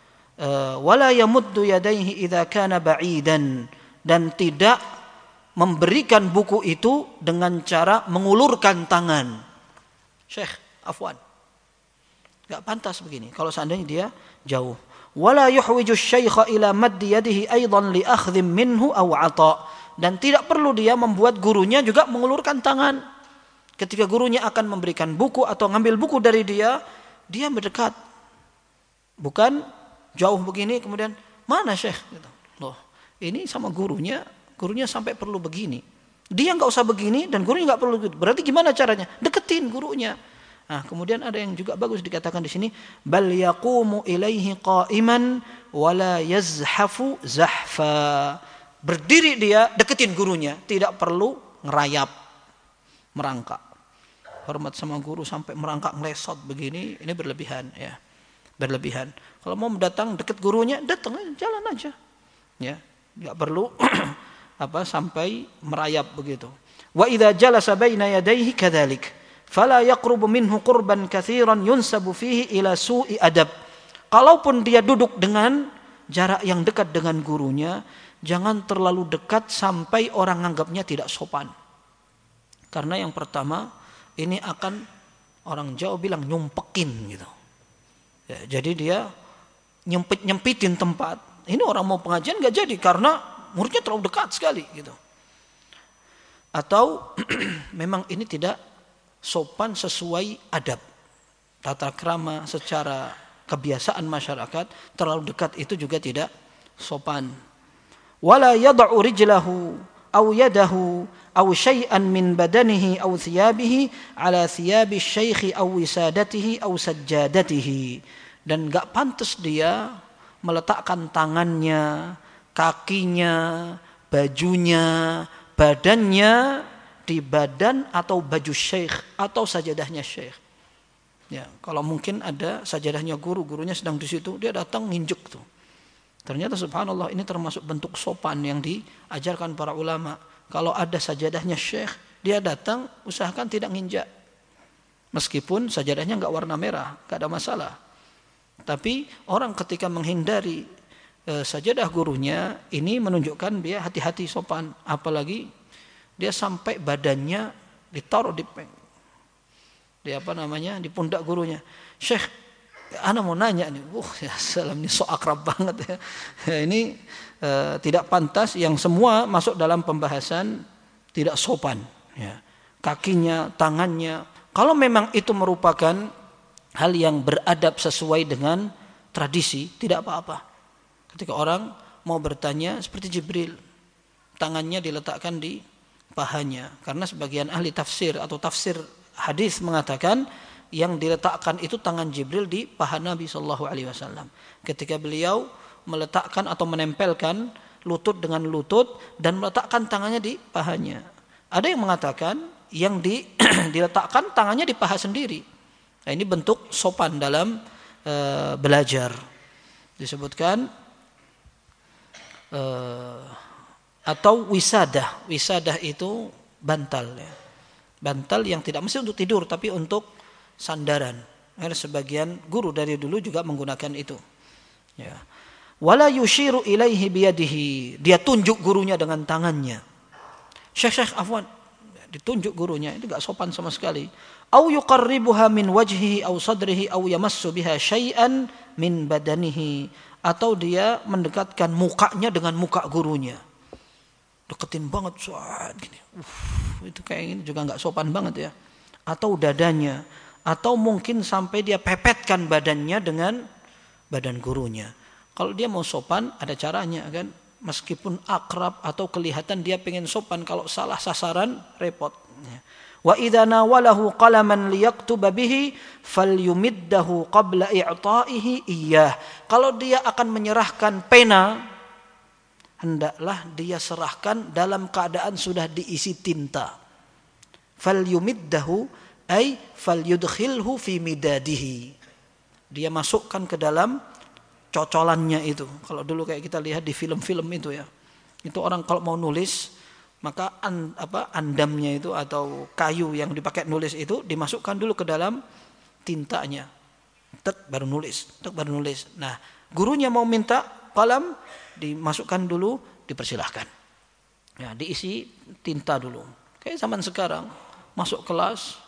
wala yamuddu yadayhi idza kana ba'idan, dan tidak memberikan buku itu dengan cara mengulurkan tangan. Syekh, afwan. Enggak pantas begini kalau seandainya dia jauh. Wala yuhwiju asy-syaikha ila maddi yadihi aidan li akhdhin minhu aw 'ata. Dan tidak perlu dia membuat gurunya juga mengulurkan tangan. Ketika gurunya akan memberikan buku atau ngambil buku dari dia, dia mendekat. Bukan jauh begini kemudian, mana Syekh? Loh, ini sama gurunya, gurunya sampai perlu begini. Dia nggak usah begini dan gurunya nggak perlu begitu. Berarti gimana caranya? Deketin gurunya. Nah, kemudian ada yang juga bagus dikatakan di sini, bal yaqumu ilaihi qa'iman wala yazhafu zahfa. Berdiri dia deketin gurunya, tidak perlu ngerayap, merangkak. Hormat sama guru sampai merangkak ngelesot begini, ini berlebihan ya. Berlebihan. Kalau mau datang deket gurunya, datang jalan aja. Ya, enggak perlu apa sampai merayap begitu. Wa idza jalasa baina yadayhi kadzalik fala yaqrubu minhu qurban katsiran yunsabu fihi ila su'i adab. Kalaupun dia duduk dengan jarak yang dekat dengan gurunya, jangan terlalu dekat sampai orang anggapnya tidak sopan. Karena yang pertama, ini akan orang Jawa bilang nyumpekin gitu. Ya, jadi dia nyempit-nyempitin tempat. Ini orang mau pengajian enggak jadi karena muridnya terlalu dekat sekali gitu. Atau memang ini tidak sopan sesuai adab, tata krama secara kebiasaan masyarakat, terlalu dekat itu juga tidak sopan. Wala yad'u rijlahu aw yadahu aw syai'an min badanihi aw thiyabihi ala thiyabi syaikh aw wisadatihi aw sajjadatihi. Dan enggak pantas dia meletakkan tangannya, kakinya, bajunya, badannya di badan atau baju syekh atau sajadahnya syekh. Ya, kalau mungkin ada sajadahnya guru, gurunya sedang di situ, dia datang nginjek tuh. Ternyata subhanallah ini termasuk bentuk sopan yang diajarkan para ulama. Kalau ada sajadahnya syekh, dia datang usahakan tidak nginjak. Meskipun sajadahnya enggak warna merah, enggak ada masalah. Tapi orang ketika menghindari e, sajadah gurunya, ini menunjukkan dia hati-hati sopan, apalagi dia sampai badannya ditaruh di di apa namanya di pundak gurunya. Syekh, ana mau nanya nih, uh ya salam ini so akrab banget ya. Ini uh, tidak pantas, yang semua masuk dalam pembahasan tidak sopan. Ya. Kakinya, tangannya, kalau memang itu merupakan hal yang beradab sesuai dengan tradisi, tidak apa-apa. Ketika orang mau bertanya seperti Jibril, tangannya diletakkan di pahanya, karena sebagian ahli tafsir atau tafsir hadis mengatakan yang diletakkan itu tangan Jibril di paha Nabi Shallallahu Alaihi Wasallam ketika beliau meletakkan atau menempelkan lutut dengan lutut dan meletakkan tangannya di pahanya. Ada yang mengatakan yang di, diletakkan tangannya di paha sendiri. Nah, ini bentuk sopan dalam e, belajar. Disebutkan e, atau wisadah. Wisadah itu bantal ya. Bantal yang tidak mesti untuk tidur tapi untuk sandaran. Karena sebagian guru dari dulu juga menggunakan itu. Ya. Wala yushiru ilaihi biyadihi. Dia tunjuk gurunya dengan tangannya. Syekh Syekh afwan, ditunjuk gurunya, itu enggak sopan sama sekali. Au yuqarribuha min wajhihi au sadrihi au yamassu biha syai'an min badanihi, atau dia mendekatkan mukanya dengan muka gurunya. Deketin banget suat gini. Uh, itu kayak ini juga enggak sopan banget ya. Atau dadanya, atau mungkin sampai dia pepetkan badannya dengan badan gurunya. Kalau dia mau sopan ada caranya kan, meskipun akrab atau kelihatan dia pengen sopan, kalau salah sasaran repot. Wa idza nawalahu qalaman liyaktuba bihi falyumiddahu qabla i'ta'ihi iyyah. Kalau dia akan menyerahkan pena, hendaklah dia serahkan dalam keadaan sudah diisi tinta. Falyumiddahu ay falyudkhilhu fi midadihi. Dia masukkan ke dalam cocolannya itu. Kalau dulu kayak kita lihat di film-film itu ya. Itu orang kalau mau nulis, maka an, apa andamnya itu atau kayu yang dipakai nulis itu dimasukkan dulu ke dalam tintanya. Tek baru nulis, tek baru nulis. Nah, gurunya mau minta kalam, dimasukkan dulu, dipersilahkan. Ya, diisi tinta dulu. Kayak zaman sekarang, masuk kelas,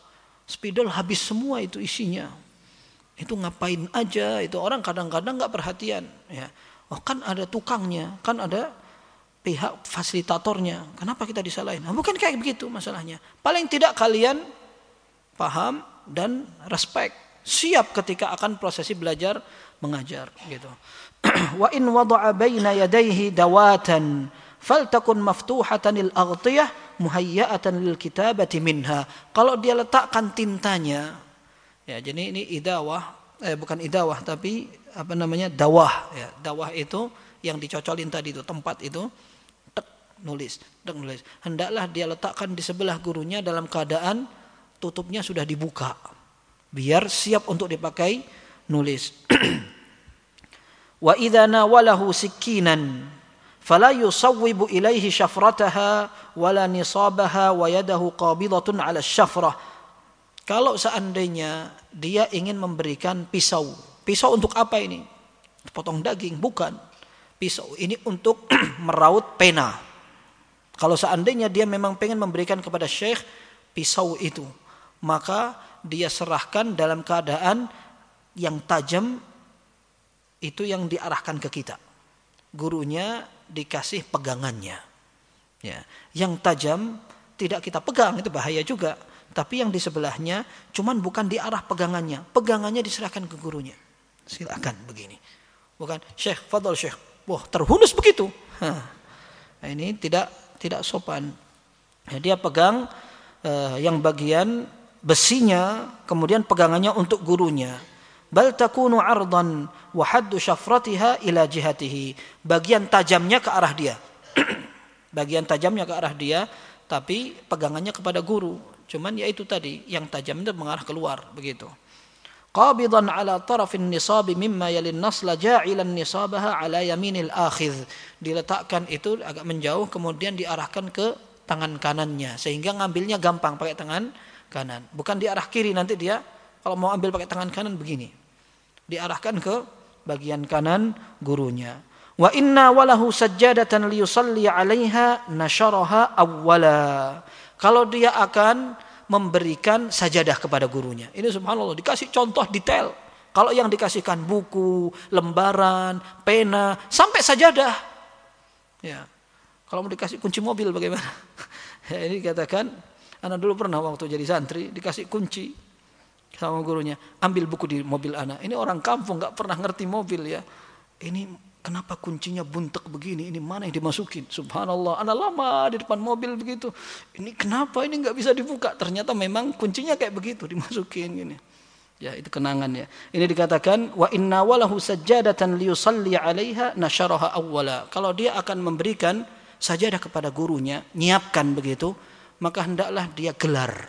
Spidol habis semua itu isinya. Itu ngapain aja, itu orang kadang-kadang nggak perhatian. Ya. Oh kan ada tukangnya, kan ada pihak fasilitatornya. Kenapa kita disalahin? Nah, bukan kayak begitu masalahnya. Paling tidak kalian paham dan respect, siap ketika akan prosesi belajar mengajar gitu. Wa in wada'a baina yadayhi dawatan faltakun maftuhatan lil aghtiyah muhayya'atan lil kitabati minha. Kalau dia letakkan tintanya, ya jadi ini idawah, eh bukan idawah tapi apa namanya dawah ya. Dawah itu yang dicocolin tadi itu tempat itu tek nulis, tek nulis. Hendaklah dia letakkan di sebelah gurunya dalam keadaan tutupnya sudah dibuka. Biar siap untuk dipakai nulis. Wa idza nawalahu sikinan fala yusawwibu ilaihi syafrataha wala nisabaha wa yadahu qabidatun 'ala syafrah. Kalau seandainya dia ingin memberikan pisau. Pisau untuk apa ini? Potong daging, bukan. Pisau ini untuk meraut pena. Kalau seandainya dia memang pengen memberikan kepada syekh pisau itu, maka dia serahkan dalam keadaan yang tajam, itu yang diarahkan ke kita. Gurunya dikasih pegangannya. Ya, yang tajam tidak kita pegang, itu bahaya juga. Tapi yang di sebelahnya cuman bukan di arah pegangannya. Pegangannya diserahkan ke gurunya. Silakan begini. Bukan, Syekh, fadhal Syekh. Wah, terhunus begitu. Hah. Nah, ini tidak tidak sopan. Ya, dia pegang eh, yang bagian besinya, kemudian pegangannya untuk gurunya. Bal takunu 'ardan wa haddu syafratiha ila jihatihi. Bagian tajamnya ke arah dia. Bagian tajamnya ke arah dia, tapi pegangannya kepada guru. Cuman ya itu tadi, yang tajam itu mengarah keluar, begitu. Qabidan 'ala tarafin nisabi mimma yalin nasla ja'ilan nisabaha 'ala yaminil akhidh. Diletakkan itu agak menjauh, kemudian diarahkan ke tangan kanannya, sehingga ngambilnya gampang pakai tangan kanan. Bukan di arah kiri, nanti dia kalau mau ambil pakai tangan kanan begini. Diarahkan ke bagian kanan gurunya. Wa inna walahu sajjadatan liyusalli 'alaiha nasyaraha awwala. Kalau dia akan memberikan sajadah kepada gurunya. Ini subhanallah dikasih contoh detail. Kalau yang dikasihkan buku, lembaran, pena, sampai sajadah. Ya. Kalau mau dikasih kunci mobil bagaimana? Ya, ini katakan, anak dulu pernah waktu jadi santri dikasih kunci sama gurunya, ambil buku di mobil anak. Ini orang kampung nggak pernah ngerti mobil ya. Ini kenapa kuncinya buntek begini? Ini mana yang dimasukin? Subhanallah, anak lama di depan mobil begitu. Ini kenapa ini nggak bisa dibuka? Ternyata memang kuncinya kayak begitu dimasukin gini. Ya itu kenangan ya. Ini dikatakan wa inna walahu sajjadatan liyusalli 'alaiha nasyaraha awwala. Kalau dia akan memberikan sajadah kepada gurunya, nyiapkan begitu, maka hendaklah dia gelar.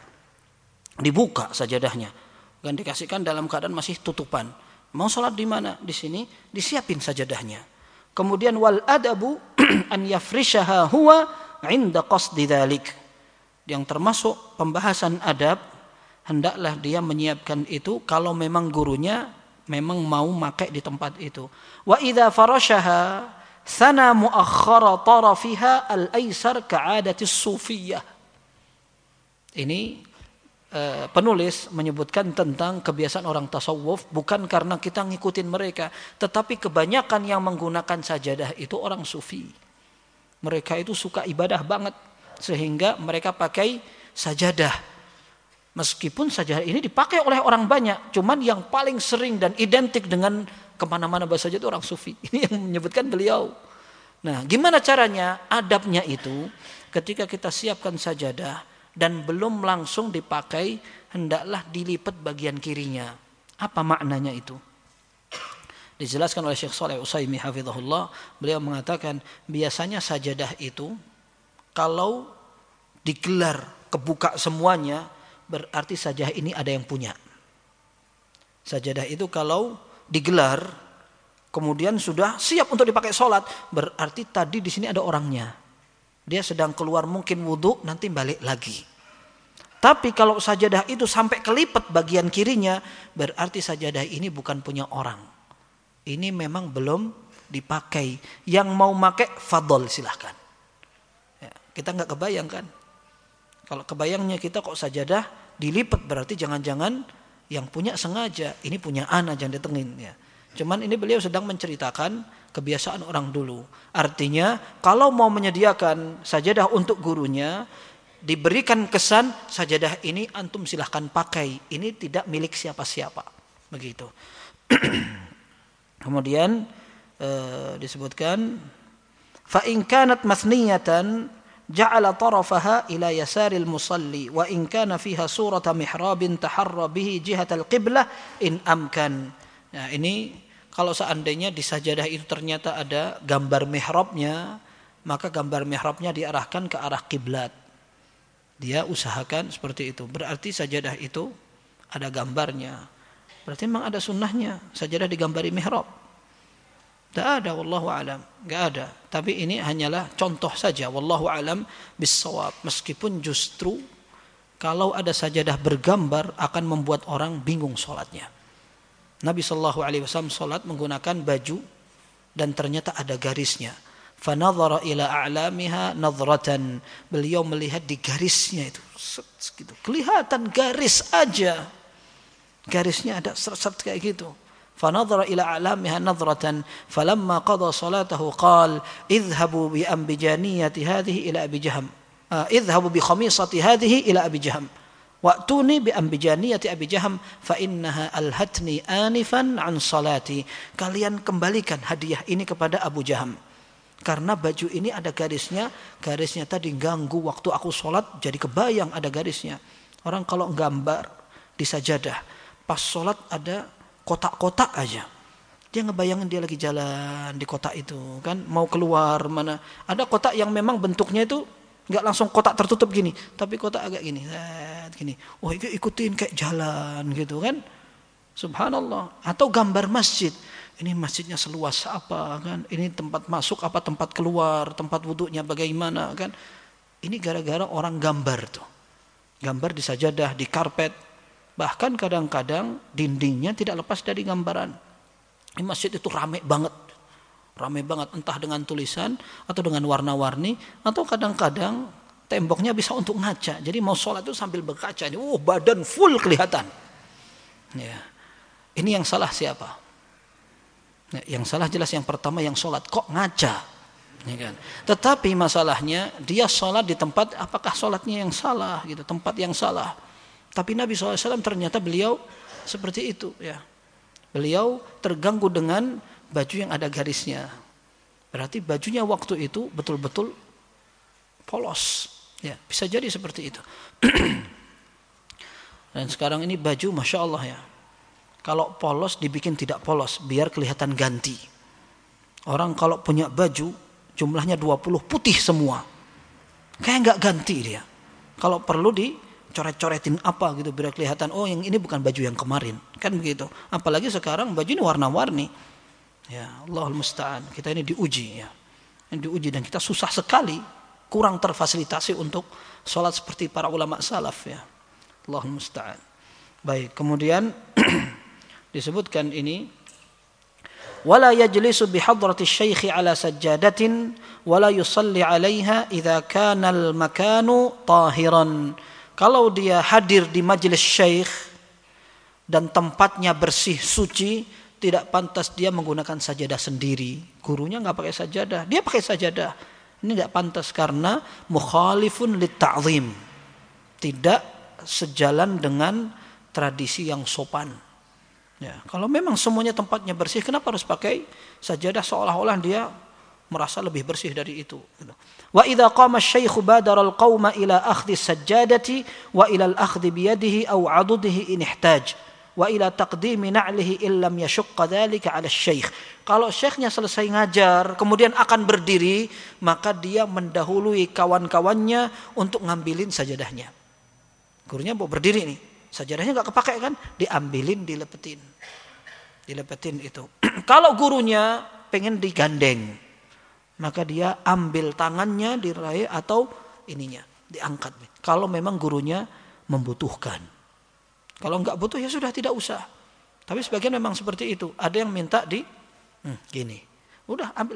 Dibuka sajadahnya. Dan dikasihkan dalam keadaan masih tutupan. Mau sholat di mana? Di sini disiapin sajadahnya. Kemudian wal adabu an yafrishaha huwa 'inda qasdi dzalik. Yang termasuk pembahasan adab, hendaklah dia menyiapkan itu kalau memang gurunya memang mau pakai di tempat itu. Wa idza farashaha sana muakhkhara tarafiha al-aisar ka'adati sufiyah. Ini penulis menyebutkan tentang kebiasaan orang tasawuf, bukan karena kita ngikutin mereka, tetapi kebanyakan yang menggunakan sajadah itu orang sufi. Mereka itu suka ibadah banget, sehingga mereka pakai sajadah. Meskipun sajadah ini dipakai oleh orang banyak, cuman yang paling sering dan identik dengan kemana-mana bahasa sajadah itu orang sufi. Ini yang menyebutkan beliau. Nah, gimana caranya? Adabnya itu ketika kita siapkan sajadah dan belum langsung dipakai, hendaklah dilipat bagian kirinya. Apa maknanya itu? Dijelaskan oleh Syekh Shalih Utsaimin hafizahullah, beliau mengatakan biasanya sajadah itu kalau digelar kebuka semuanya, berarti sajadah ini ada yang punya. Sajadah itu kalau digelar kemudian sudah siap untuk dipakai sholat, berarti tadi di sini ada orangnya. Dia sedang keluar mungkin wudhu, nanti balik lagi. Tapi kalau sajadah itu sampai kelipat bagian kirinya, berarti sajadah ini bukan punya orang. Ini memang belum dipakai. Yang mau pakai, fadol silahkan. Ya, kita nggak kebayang kan? Kalau kebayangnya kita kok sajadah Dilipat berarti jangan-jangan yang punya sengaja, ini punya ana jangan ditengin ya. Cuman ini beliau sedang menceritakan kebiasaan orang dulu. Artinya kalau mau menyediakan sajadah untuk gurunya, diberikan kesan sajadah ini antum silahkan pakai, ini tidak milik siapa-siapa, begitu. Kemudian eh, disebutkan fa in kanat mathniyatan ja'ala tarafaha ila yasaril musalli wa in kana fiha surata mihrabin taharra bihi jihatal qiblah in amkan. Nah, ini kalau seandainya di sajadah itu ternyata ada gambar mihrabnya, maka gambar mihrabnya diarahkan ke arah kiblat. Dia usahakan seperti itu. Berarti sajadah itu ada gambarnya. Berarti memang ada sunnahnya sajadah digambari mihrab. Tidak ada, wallahu alam, enggak ada. Tapi ini hanyalah contoh saja, wallahu alam bissawab. Meskipun justru kalau ada sajadah bergambar akan membuat orang bingung sholatnya. Nabi Shallallahu Alaihi Wasallam sholat menggunakan baju dan ternyata ada garisnya. Fanadhara ila a'lamiha nadratan. Beliau melihat di garisnya itu, gitu. Kelihatan garis aja, garisnya ada seret-seret kayak gitu. فنظر إلى أعلامها نظرة فلما قضى صلاته قال اذهبوا بأنبجانية هذه إلى أبي جهم اذهبوا بخميصة هذه إلى أبي جهم وأتوني بأنبجانية أبي جهم فإنها ألهتني آنفا عن صلاتي. Kalian kembalikan hadiah ini kepada Abu Jaham karena baju ini ada garisnya, garisnya tadi ganggu waktu aku sholat, jadi kebayang ada garisnya. Orang kalau gambar di sajadah pas sholat ada kotak-kotak aja, dia ngebayangin dia lagi jalan di kotak itu kan, mau keluar mana, ada kotak yang memang bentuknya itu nggak langsung kotak tertutup gini, tapi kotak agak gini, gini, oh itu ikutin kayak jalan gitu kan, subhanallah. Atau gambar masjid, ini masjidnya seluas apa kan, ini tempat masuk apa tempat keluar, tempat wudhunya bagaimana kan, ini gara-gara orang gambar tuh, gambar di sajadah, di karpet. Bahkan kadang-kadang dindingnya tidak lepas dari gambaran. Di masjid itu rame banget. Rame banget entah dengan tulisan atau dengan warna-warni. Atau kadang-kadang temboknya bisa untuk ngaca. Jadi mau sholat itu sambil berkaca. Oh, badan full kelihatan. Ya. Ini yang salah siapa? Ya, yang salah jelas yang pertama yang sholat. Kok ngaca? Ya kan? Tetapi masalahnya dia sholat di tempat, apakah sholatnya yang salah? Gitu, tempat yang salah. Tapi Nabi shallallahu alaihi wasallam ternyata beliau seperti itu ya. Beliau terganggu dengan baju yang ada garisnya. Berarti bajunya waktu itu betul-betul polos. Ya, bisa jadi seperti itu. Dan sekarang ini baju Masya Allah ya. Kalau polos dibikin tidak polos biar kelihatan ganti. Orang kalau punya baju jumlahnya dua puluh putih semua. Kayak nggak ganti dia. Kalau perlu di coret-coretin apa gitu biar kelihatan oh yang ini bukan baju yang kemarin kan begitu. Apalagi sekarang baju ini warna-warni ya, Allahul musta'an. Kita ini diuji ya, ini diuji dan kita susah sekali, kurang terfasilitasi untuk sholat seperti para ulama salaf ya, Allahul musta'an. Baik, kemudian disebutkan ini wala yajlisu bihadrati syaikhi ala sajjadatin wala yusalli alaiha idza kana al makanu tahiran. Kalau dia hadir di majelis syekh dan tempatnya bersih, suci, tidak pantas dia menggunakan sajadah sendiri. Gurunya nggak pakai sajadah, dia pakai sajadah. Ini tidak pantas karena mukhalifun lit ta'zim. Tidak sejalan dengan tradisi yang sopan. Ya, kalau memang semuanya tempatnya bersih, kenapa harus pakai sajadah seolah-olah dia merasa lebih bersih dari itu. Wa idza qama asy-syaikhu badara al-qauma ila akhdhi as-sajjadati wa ila al-akhdhi bi yadihi aw 'adudihi in ihtaj wa ila taqdimi na'lihi illam yashqa dzalika 'ala asy-syaikh. Kalau syekhnya selesai ngajar kemudian akan berdiri, maka dia mendahului kawan-kawannya untuk ngambilin sajadahnya. Gurunya mau berdiri nih, sajadahnya enggak kepakai kan, diambilin, dilepetin. Dilepetin itu. Kalau gurunya pengen digandeng, maka dia ambil tangannya diraih atau ininya diangkat. Kalau memang gurunya membutuhkan. Kalau enggak butuh ya sudah tidak usah. Tapi sebagian memang seperti itu. Ada yang minta di hmm, gini. Udah ambil,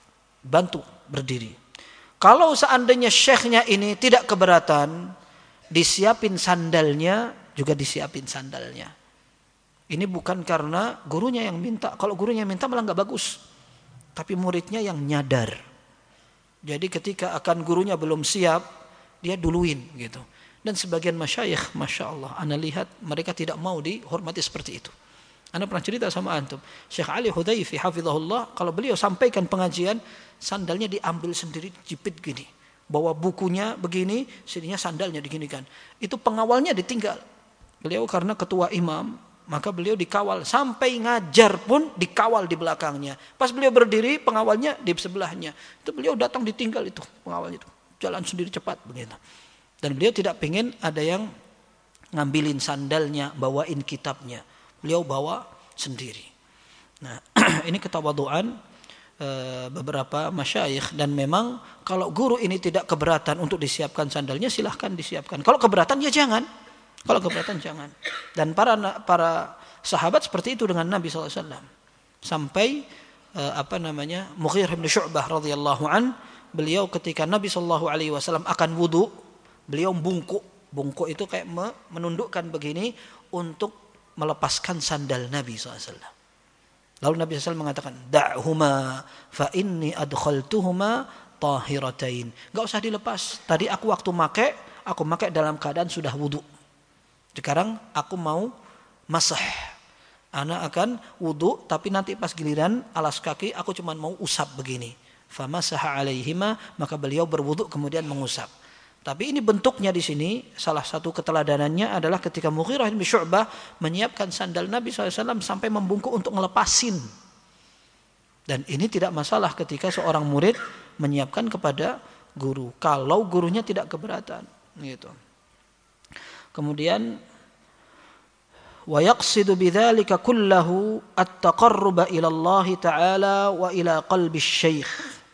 bantu berdiri. Kalau seandainya syekhnya ini tidak keberatan, disiapin sandalnya, juga disiapin sandalnya. Ini bukan karena gurunya yang minta. Kalau gurunya yang minta malah nggak bagus. Tapi muridnya yang nyadar. Jadi ketika akan gurunya belum siap, dia duluin gitu. Dan sebagian masyayikh, masya Allah, ana lihat mereka tidak mau dihormati seperti itu. Ana pernah cerita sama antum, Syekh Ali Hudayfi hafizahullah, kalau beliau sampaikan pengajian, sandalnya diambil sendiri, jepit gini. Bawa bukunya begini, sininya sandalnya diginikan. Itu pengawalnya ditinggal. Beliau karena ketua imam, maka beliau dikawal. Sampai ngajar pun dikawal di belakangnya. Pas beliau berdiri, pengawalnya di sebelahnya. Itu beliau datang ditinggal itu, pengawalnya itu. Jalan sendiri cepat begitu. Dan beliau tidak pengen ada yang ngambilin sandalnya, bawain kitabnya. Beliau bawa sendiri. Nah, ini ketawaduan e, beberapa masyayikh. Dan memang kalau guru ini tidak keberatan untuk disiapkan sandalnya, silahkan disiapkan. Kalau keberatan ya jangan. Kalau keberatan jangan. Dan para para sahabat seperti itu dengan Nabi shallallahu alaihi wasallam. Sampai e, apa namanya Mughirah bin Syu'bah radhiyallahu an, beliau ketika Nabi shallallahu alaihi wasallam akan wudu, beliau bungkuk. Bungkuk itu kayak menundukkan begini untuk melepaskan sandal Nabi shallallahu alaihi wasallam. Lalu Nabi shallallahu alaihi wasallam mengatakan, da'huma fa inni adkhaltuhuma tahiratain. Gak usah dilepas. Tadi aku waktu make, aku make dalam keadaan sudah wudu. Sekarang aku mau masah. Ana akan wudu, tapi nanti pas giliran alas kaki aku cuma mau usap begini. Famasaha alaihima, maka beliau berwudu kemudian mengusap. Tapi ini bentuknya di sini, salah satu keteladanannya adalah ketika Mughirah bin Syu'bah menyiapkan sandal Nabi shallallahu alaihi wasallam sampai membungkuk untuk ngelepasin. Dan ini tidak masalah ketika seorang murid menyiapkan kepada guru, kalau gurunya tidak keberatan. Gitu. Kemudian, wa yaqsidu bidzalika kullahu at-taqarruba ila Allah Ta'ala wa ila qalbi syekh.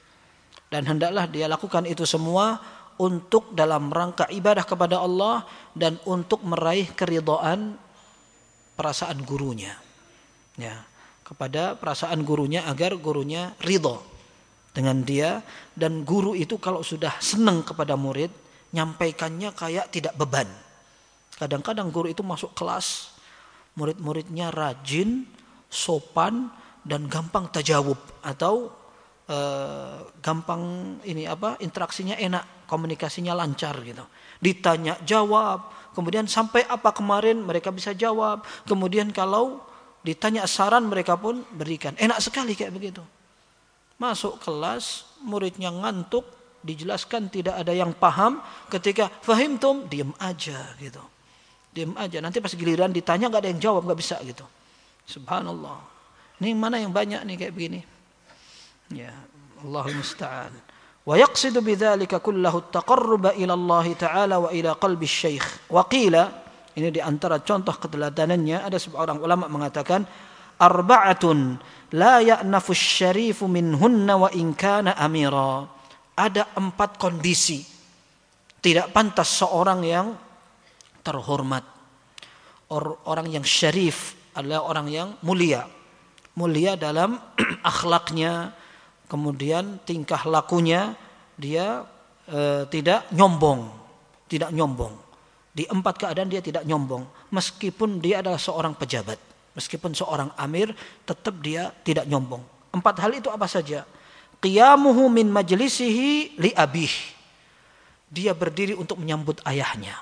Dan hendaklah dia lakukan itu semua untuk dalam rangka ibadah kepada Allah dan untuk meraih keridhaan perasaan gurunya. Ya, kepada perasaan gurunya agar gurunya ridho dengan dia. Dan guru itu kalau sudah senang kepada murid, nyampaikannya kayak tidak beban. Kadang-kadang guru itu masuk kelas, murid-muridnya rajin, sopan, dan gampang tajawub atau Uh, gampang ini apa interaksinya enak, komunikasinya lancar gitu. Ditanya jawab, kemudian sampai apa kemarin mereka bisa jawab. Kemudian kalau ditanya saran mereka pun berikan. Enak sekali kayak begitu. Masuk kelas, muridnya ngantuk, dijelaskan tidak ada yang paham. Ketika fahimtum, diam aja gitu. Diam aja. Nanti pas giliran ditanya nggak ada yang jawab, nggak bisa gitu. Subhanallah. Ini mana yang banyak nih kayak begini. Ya, Allahul musta'an. Wa yaqsidu bidzalika kullahu at-taqarruba ila Allah Ta'ala wa ila qalbi syekh. Wa qila, ini di antara contoh keteladanannya, ada seorang ulama mengatakan, arba'atun la ya'nafu asy-syarifu minhunna wa in kana amira. Ada empat kondisi tidak pantas seorang yang terhormat, Or, orang yang syarif adalah orang yang mulia, mulia dalam akhlaknya, kemudian tingkah lakunya, dia e, tidak nyombong, tidak nyombong. Di empat keadaan dia tidak nyombong, meskipun dia adalah seorang pejabat, meskipun seorang amir, tetap dia tidak nyombong. Empat hal itu apa saja? Qiyamuhu min majlisihi li abih. Dia berdiri untuk menyambut ayahnya.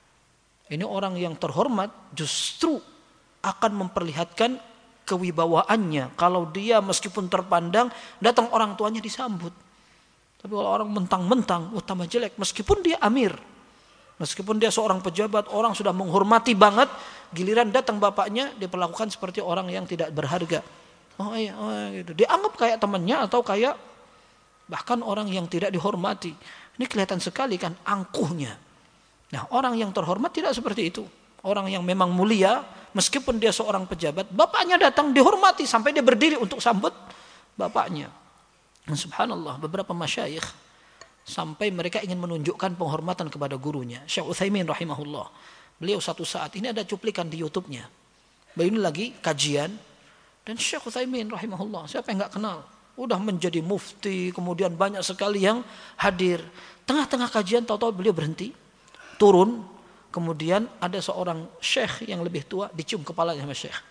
Ini orang yang terhormat justru akan memperlihatkan kewibawaannya. Kalau dia meskipun terpandang, datang orang tuanya disambut. Tapi kalau orang mentang-mentang, utama jelek, meskipun dia amir, meskipun dia seorang pejabat, orang sudah menghormati banget, giliran datang bapaknya, diperlakukan seperti orang yang tidak berharga. Oh iya, oh iya gitu. Dianggap kayak temannya atau kayak bahkan orang yang tidak dihormati. Ini kelihatan sekali kan angkuhnya. Nah, orang yang terhormat tidak seperti itu. Orang yang memang mulia, meskipun dia seorang pejabat, bapaknya datang dihormati sampai dia berdiri untuk sambut bapaknya. Dan subhanallah, beberapa masyayikh sampai mereka ingin menunjukkan penghormatan kepada gurunya. Syekh Utsaimin rahimahullah. Beliau satu saat, ini ada cuplikan di YouTube-nya. Beliau ini lagi kajian dan Syekh Utsaimin rahimahullah, siapa yang enggak kenal? Udah menjadi mufti, kemudian banyak sekali yang hadir. Tengah-tengah kajian tahu-tahu beliau berhenti, turun, kemudian ada seorang syekh yang lebih tua, dicium kepalanya sama syekh.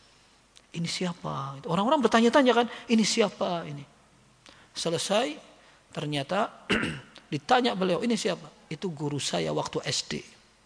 Ini siapa? Orang-orang bertanya-tanya kan, ini siapa ini? Selesai, ternyata ditanya beliau, ini siapa? Itu guru saya waktu S D.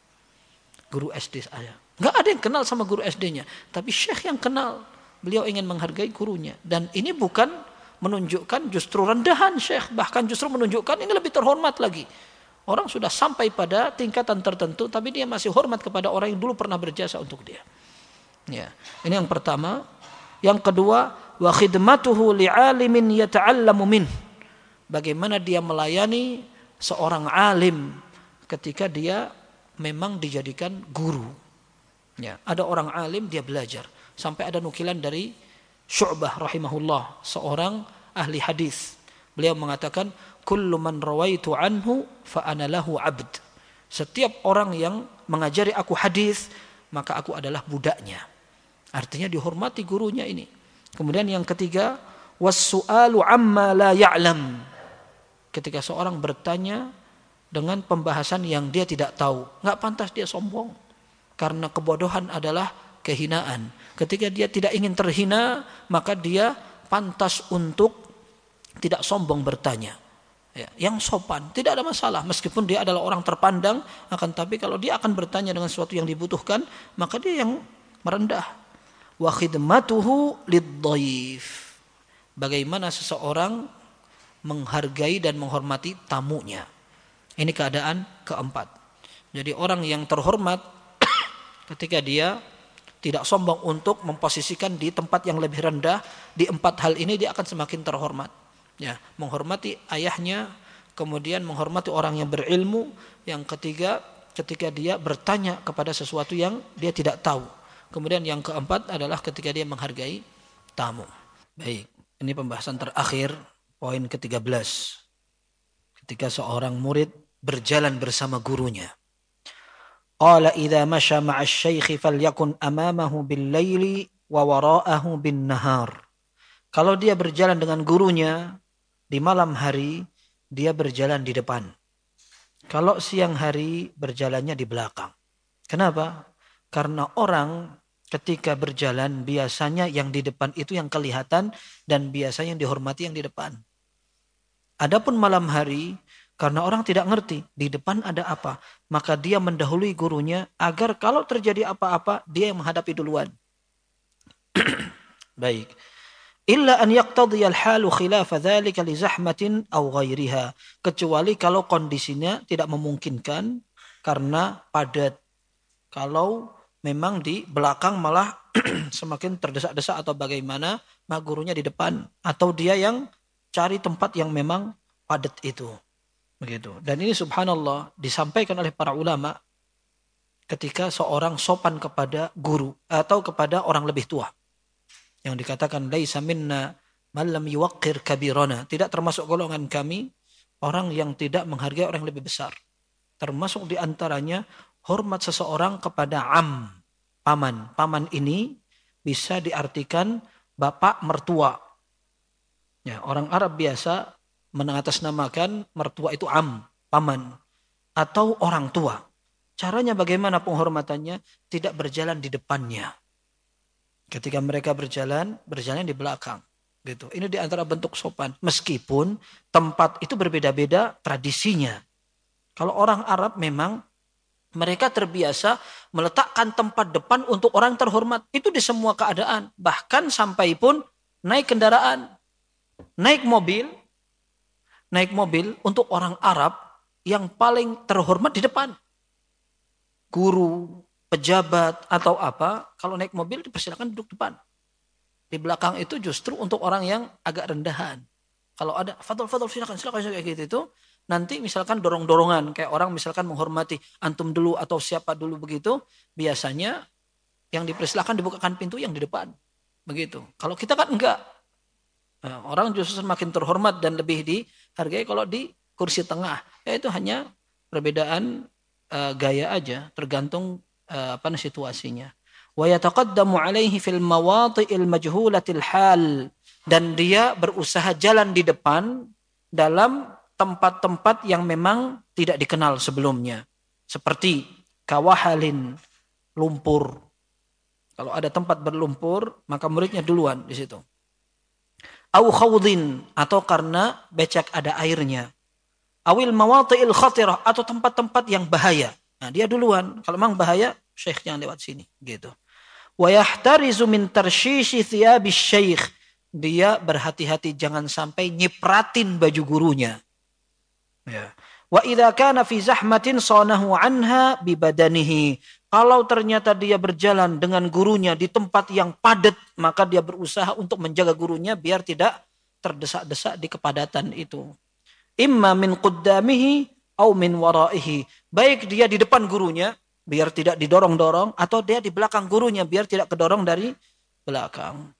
Guru S D saya. Nggak ada yang kenal sama guru S D-nya, tapi syekh yang kenal. Beliau ingin menghargai gurunya. Dan ini bukan menunjukkan justru rendahan syekh, bahkan justru menunjukkan ini lebih terhormat lagi. Orang sudah sampai pada tingkatan tertentu, tapi dia masih hormat kepada orang yang dulu pernah berjasa untuk dia. Ya, ini yang pertama. Yang kedua, wa khidmatuhu li'alimin yata'allamu min. Bagaimana dia melayani seorang alim ketika dia memang dijadikan guru. Ya, ada orang alim dia belajar. Sampai ada nukilan dari Syu'bah rahimahullah, seorang ahli hadis. Beliau mengatakan, kullu man rawaitu anhu fa ana lahu abd. Setiap orang yang mengajari aku hadis, maka aku adalah budaknya. Artinya dihormati gurunya ini. Kemudian yang ketiga, was-su'alu amma la ya'lam. Ketika seorang bertanya dengan pembahasan yang dia tidak tahu, enggak pantas dia sombong. Karena kebodohan adalah kehinaan. Ketika dia tidak ingin terhina, maka dia pantas untuk tidak sombong bertanya. Ya, yang sopan, tidak ada masalah. Meskipun dia adalah orang terpandang, akan tapi kalau dia akan bertanya dengan sesuatu yang dibutuhkan, maka dia yang merendah. Wa khidmatuhu lid-dhaif. Bagaimana seseorang menghargai dan menghormati tamunya. Ini keadaan keempat. Jadi orang yang terhormat ketika dia tidak sombong untuk memposisikan di tempat yang lebih rendah, di empat hal ini dia akan semakin terhormat. Ya, menghormati ayahnya, kemudian menghormati orang yang berilmu, yang ketiga ketika dia bertanya kepada sesuatu yang dia tidak tahu. Kemudian yang keempat adalah ketika dia menghargai tamu. Baik, ini pembahasan terakhir, poin ketiga belas. Ketika seorang murid berjalan bersama gurunya. Qala idza masya ma'a asy-syaikh falyakun amamahu bil-laili wa wara'ahu bin-nahar. Kalau dia berjalan dengan gurunya di malam hari, dia berjalan di depan. Kalau siang hari, berjalannya di belakang. Kenapa? Karena orang ketika berjalan biasanya yang di depan itu yang kelihatan dan biasanya yang dihormati yang di depan. Adapun malam hari, karena orang tidak ngerti di depan ada apa, maka dia mendahului gurunya agar kalau terjadi apa-apa dia yang menghadapi duluan. Baik. Illa an yaqtadhiya al-halu khilafa dzalika li zahmatin aw ghairiha. Kecuali kalau kondisinya tidak memungkinkan karena padat. Kalau memang di belakang malah semakin terdesak-desak atau bagaimana, maka gurunya di depan atau dia yang cari tempat yang memang padat itu. Begitu. Dan ini subhanallah disampaikan oleh para ulama ketika seorang sopan kepada guru atau kepada orang lebih tua. Yang dikatakan laisa minna man lam yuwaqqir kabirana, tidak termasuk golongan kami orang yang tidak menghargai orang yang lebih besar. Termasuk di antaranya hormat seseorang kepada am, paman. Paman ini bisa diartikan bapak mertua. Ya, orang Arab biasa mengatasnamakan mertua itu am, paman, atau orang tua. Caranya bagaimana penghormatannya? Tidak berjalan di depannya. Ketika mereka berjalan, berjalan di belakang. Gitu. Ini di antara bentuk sopan. Meskipun tempat itu berbeda-beda tradisinya. Kalau orang Arab memang mereka terbiasa meletakkan tempat depan untuk orang terhormat. Itu di semua keadaan. Bahkan sampai pun naik kendaraan, naik mobil, naik mobil untuk orang Arab yang paling terhormat di depan. Guru, pejabat atau apa, kalau naik mobil dipersilakan duduk depan. Di belakang itu justru untuk orang yang agak rendahan. Kalau ada fadol fadol silakan silakan kayak gitu itu, nanti misalkan dorong-dorongan kayak orang misalkan menghormati antum dulu atau siapa dulu begitu, biasanya yang dipersilakan dibukakan pintu yang di depan. Begitu. Kalau kita kan enggak. Nah, orang justru semakin terhormat dan lebih dihargai kalau di kursi tengah. Ya itu hanya perbedaan uh, gaya aja, tergantung uh, apa situasinya. Wa yataqaddamu alaihi fil mawati'il majhulatil hal, dan dia berusaha jalan di depan dalam tempat-tempat yang memang tidak dikenal sebelumnya. Seperti kawahalin, lumpur. Kalau ada tempat berlumpur, maka muridnya duluan di situ. Au khawdin, atau karena becek ada airnya. Awil mawati'il khatirah, atau tempat-tempat yang bahaya. Nah, dia duluan. Kalau memang bahaya, syekh jangan lewat sini, gitu. Wa yahtarizu min tarshishi thiyabis syekh. Dia berhati-hati jangan sampai nyipratin baju gurunya. Ya. Wa idza kana fi zahmatin sanahu anha bi badanihi. Kalau ternyata dia berjalan dengan gurunya di tempat yang padat, maka dia berusaha untuk menjaga gurunya biar tidak terdesak-desak di kepadatan itu. Imma min quddamihi au min waraihi. Baik dia di depan gurunya biar tidak didorong-dorong, atau dia di belakang gurunya biar tidak kedorong dari belakang.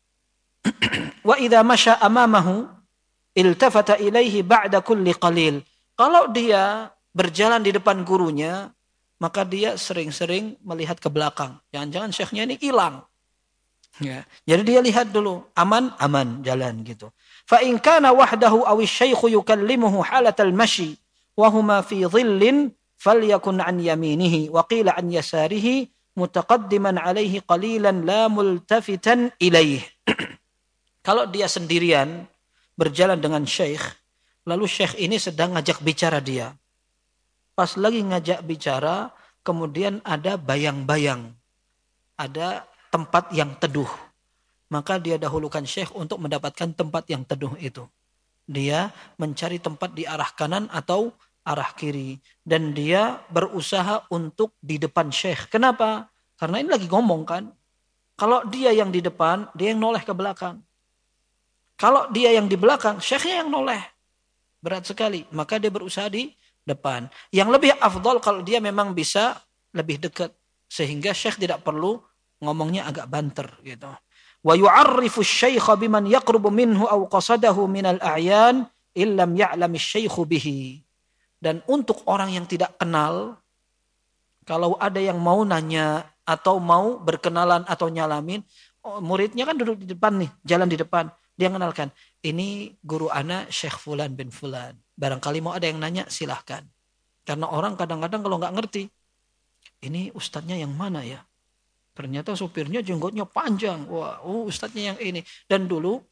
Wa idza masya amamahu iltafata ilaihi ba'da kulli qalil. Kalau dia berjalan di depan gurunya, maka dia sering-sering melihat ke belakang. Jangan-jangan syekhnya ini hilang. Ya. Jadi dia lihat dulu, aman, aman, jalan gitu. Fa in kana wahdahu aw asy-syaikhu yukallimuhu halatal mashi wa huma fi dhillin falyakun an yaminihi wa qila an yasarihi mutaqaddiman alaihi qalilan la multafitan ilaih. Kalau dia sendirian berjalan dengan syekh, lalu syekh ini sedang ngajak bicara dia. Pas lagi ngajak bicara, kemudian ada bayang-bayang. Ada tempat yang teduh. Maka dia dahulukan syekh untuk mendapatkan tempat yang teduh itu. Dia mencari tempat di arah kanan atau arah kiri. Dan dia berusaha untuk di depan syekh. Kenapa? Karena ini lagi ngomong kan. Kalau dia yang di depan, dia yang noleh ke belakang. Kalau dia yang di belakang, syekhnya yang noleh. Berat sekali. Maka dia berusaha di depan. Yang lebih afdal kalau dia memang bisa lebih dekat. Sehingga syekh tidak perlu ngomongnya agak banter gitu. Wa yu'arrifu asy-syaikha biman yaqrubu minhu aw qasadahu minal a'yan illam ya'lam asy-syaikhu bihi. Dan untuk orang yang tidak kenal, kalau ada yang mau nanya atau mau berkenalan atau nyalamin, oh, muridnya kan duduk di depan nih, jalan di depan. Dia mengenalkan, ini guru ana Syekh Fulan bin Fulan. Barangkali mau ada yang nanya, silahkan. Karena orang kadang-kadang kalau nggak ngerti, ini ustadznya yang mana ya? Ternyata supirnya jenggotnya panjang. Wah, oh, ustadznya yang ini. Dan dulu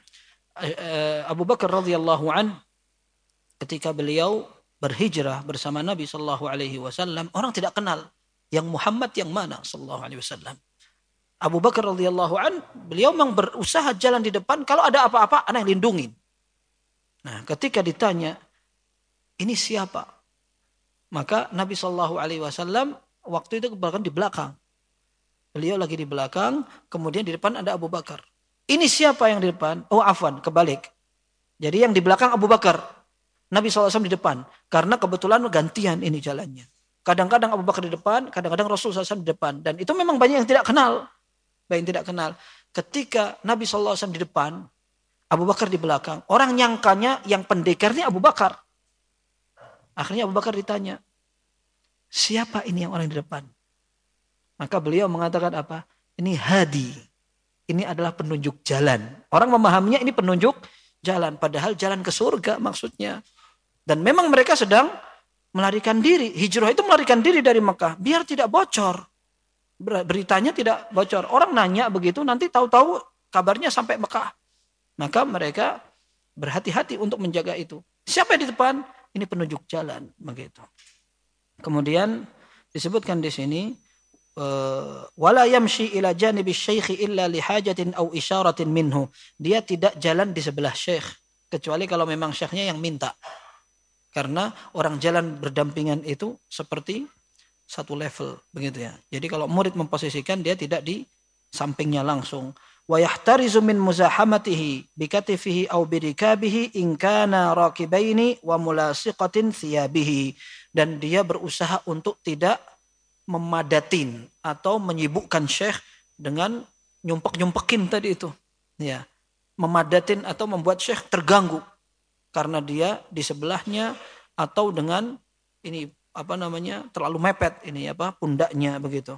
Abu Bakar radhiyallahu an, ketika beliau berhijrah bersama Nabi sallallahu alaihi wasallam, orang tidak kenal yang Muhammad yang mana sallallahu alaihi wasallam. Abu Bakar radhiyallahu an, beliau memang berusaha jalan di depan, kalau ada apa-apa ana yang lindungin. Nah, ketika ditanya, ini siapa? Maka Nabi sallallahu alaihi wasallam waktu itu bahkan di belakang. Beliau lagi di belakang, kemudian di depan ada Abu Bakar. Ini siapa yang di depan? Oh, afwan, kebalik. Jadi yang di belakang Abu Bakar, Nabi sallallahu alaihi wasallam di depan. Karena kebetulan gantian ini jalannya. Kadang-kadang Abu Bakar di depan, kadang-kadang Rasul sallallahu alaihi wasallam di depan. Dan itu memang banyak yang tidak kenal. Banyak yang tidak kenal. Ketika Nabi sallallahu alaihi wasallam di depan, Abu Bakar di belakang. Orang nyangkanya yang pendekarnya Abu Bakar. Akhirnya Abu Bakar ditanya, siapa ini yang orang di depan? Maka beliau mengatakan apa? Ini hadi. Ini adalah penunjuk jalan. Orang memahaminya ini penunjuk jalan. Padahal jalan ke surga maksudnya. Dan memang mereka sedang melarikan diri. Hijrah itu melarikan diri dari Mekah. Biar tidak bocor. Beritanya tidak bocor. Orang nanya begitu nanti tahu-tahu kabarnya sampai Mekah. Maka mereka berhati-hati untuk menjaga itu. Siapa yang di depan? Ini penunjuk jalan. Begitu. Kemudian disebutkan di sini, wala yamshi ila janibi syekhi illa lihajatin aw isyaratin minhu. Dia tidak jalan di sebelah syekh kecuali kalau memang syekhnya yang minta. Karena orang jalan berdampingan itu seperti satu level begitu ya. Jadi kalau murid memposisikan, dia tidak di sampingnya langsung. Wa yahtarizu min muzahamatihi bikatifihi aw birikabihi in kana raqibaini wa mulasiqatin thiyabihi. Dan dia berusaha untuk tidak memadatin atau menyibukkan syekh dengan nyumpek-nyumpekin tadi itu. Ya. Memadatin atau membuat syekh terganggu karena dia di sebelahnya atau dengan ini apa namanya terlalu mepet ini apa pundaknya begitu.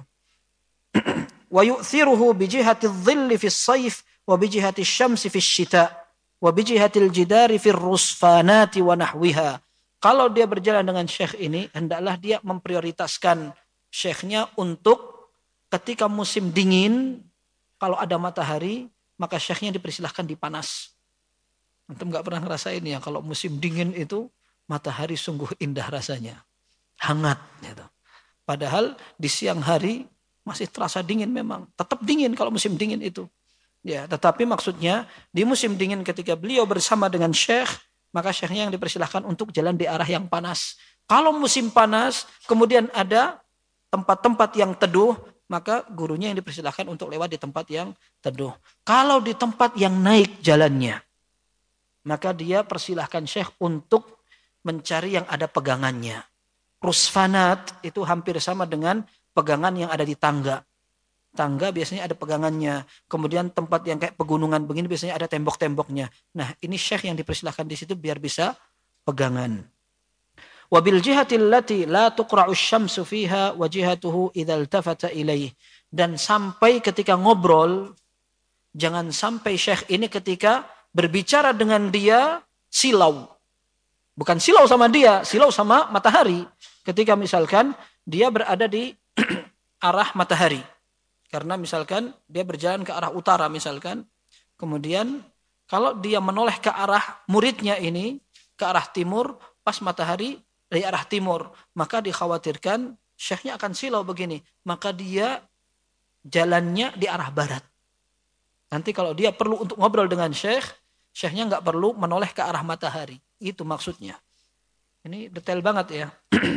Wa yu'thiruhu bi jihati adh-dhilli fi as-sayf wa bi jihati asy-syamsi fi asy-syita wa bi jihati al-jidari fi ar-rusfanati wa nahwiha. Kalau dia berjalan dengan syekh ini, hendaklah dia memprioritaskan syekhnya untuk ketika musim dingin, kalau ada matahari, maka syekhnya dipersilahkan dipanas. Antum nggak pernah ngerasain ya, kalau musim dingin itu matahari sungguh indah rasanya. Hangat. Gitu. Padahal di siang hari masih terasa dingin memang. Tetap dingin kalau musim dingin itu. Ya, tetapi maksudnya di musim dingin ketika beliau bersama dengan syekh, maka syekhnya yang dipersilahkan untuk jalan di arah yang panas. Kalau musim panas, kemudian ada tempat-tempat yang teduh, maka gurunya yang dipersilahkan untuk lewat di tempat yang teduh. Kalau di tempat yang naik jalannya, maka dia persilahkan syekh untuk mencari yang ada pegangannya. Rusfanat itu hampir sama dengan pegangan yang ada di tangga. Tangga biasanya ada pegangannya. Kemudian tempat yang kayak pegunungan begini biasanya ada tembok-temboknya. Nah, ini syekh yang dipersilahkan di situ biar bisa pegangan. Wabil jihatil lati la tuqra'u syamsu fiha wa jihatuhu idza iltafata ilaih. Dan sampai ketika ngobrol, jangan sampai syekh ini ketika berbicara dengan dia silau. Bukan silau sama dia, silau sama matahari. Ketika misalkan dia berada di arah matahari. Karena misalkan dia berjalan ke arah utara misalkan. Kemudian kalau dia menoleh ke arah muridnya ini, ke arah timur, pas matahari dari arah timur. Maka dikhawatirkan syekhnya akan silau begini. Maka dia jalannya di arah barat. Nanti kalau dia perlu untuk ngobrol dengan syekh, syekhnya nggak perlu menoleh ke arah matahari. Itu maksudnya. Ini detail banget ya.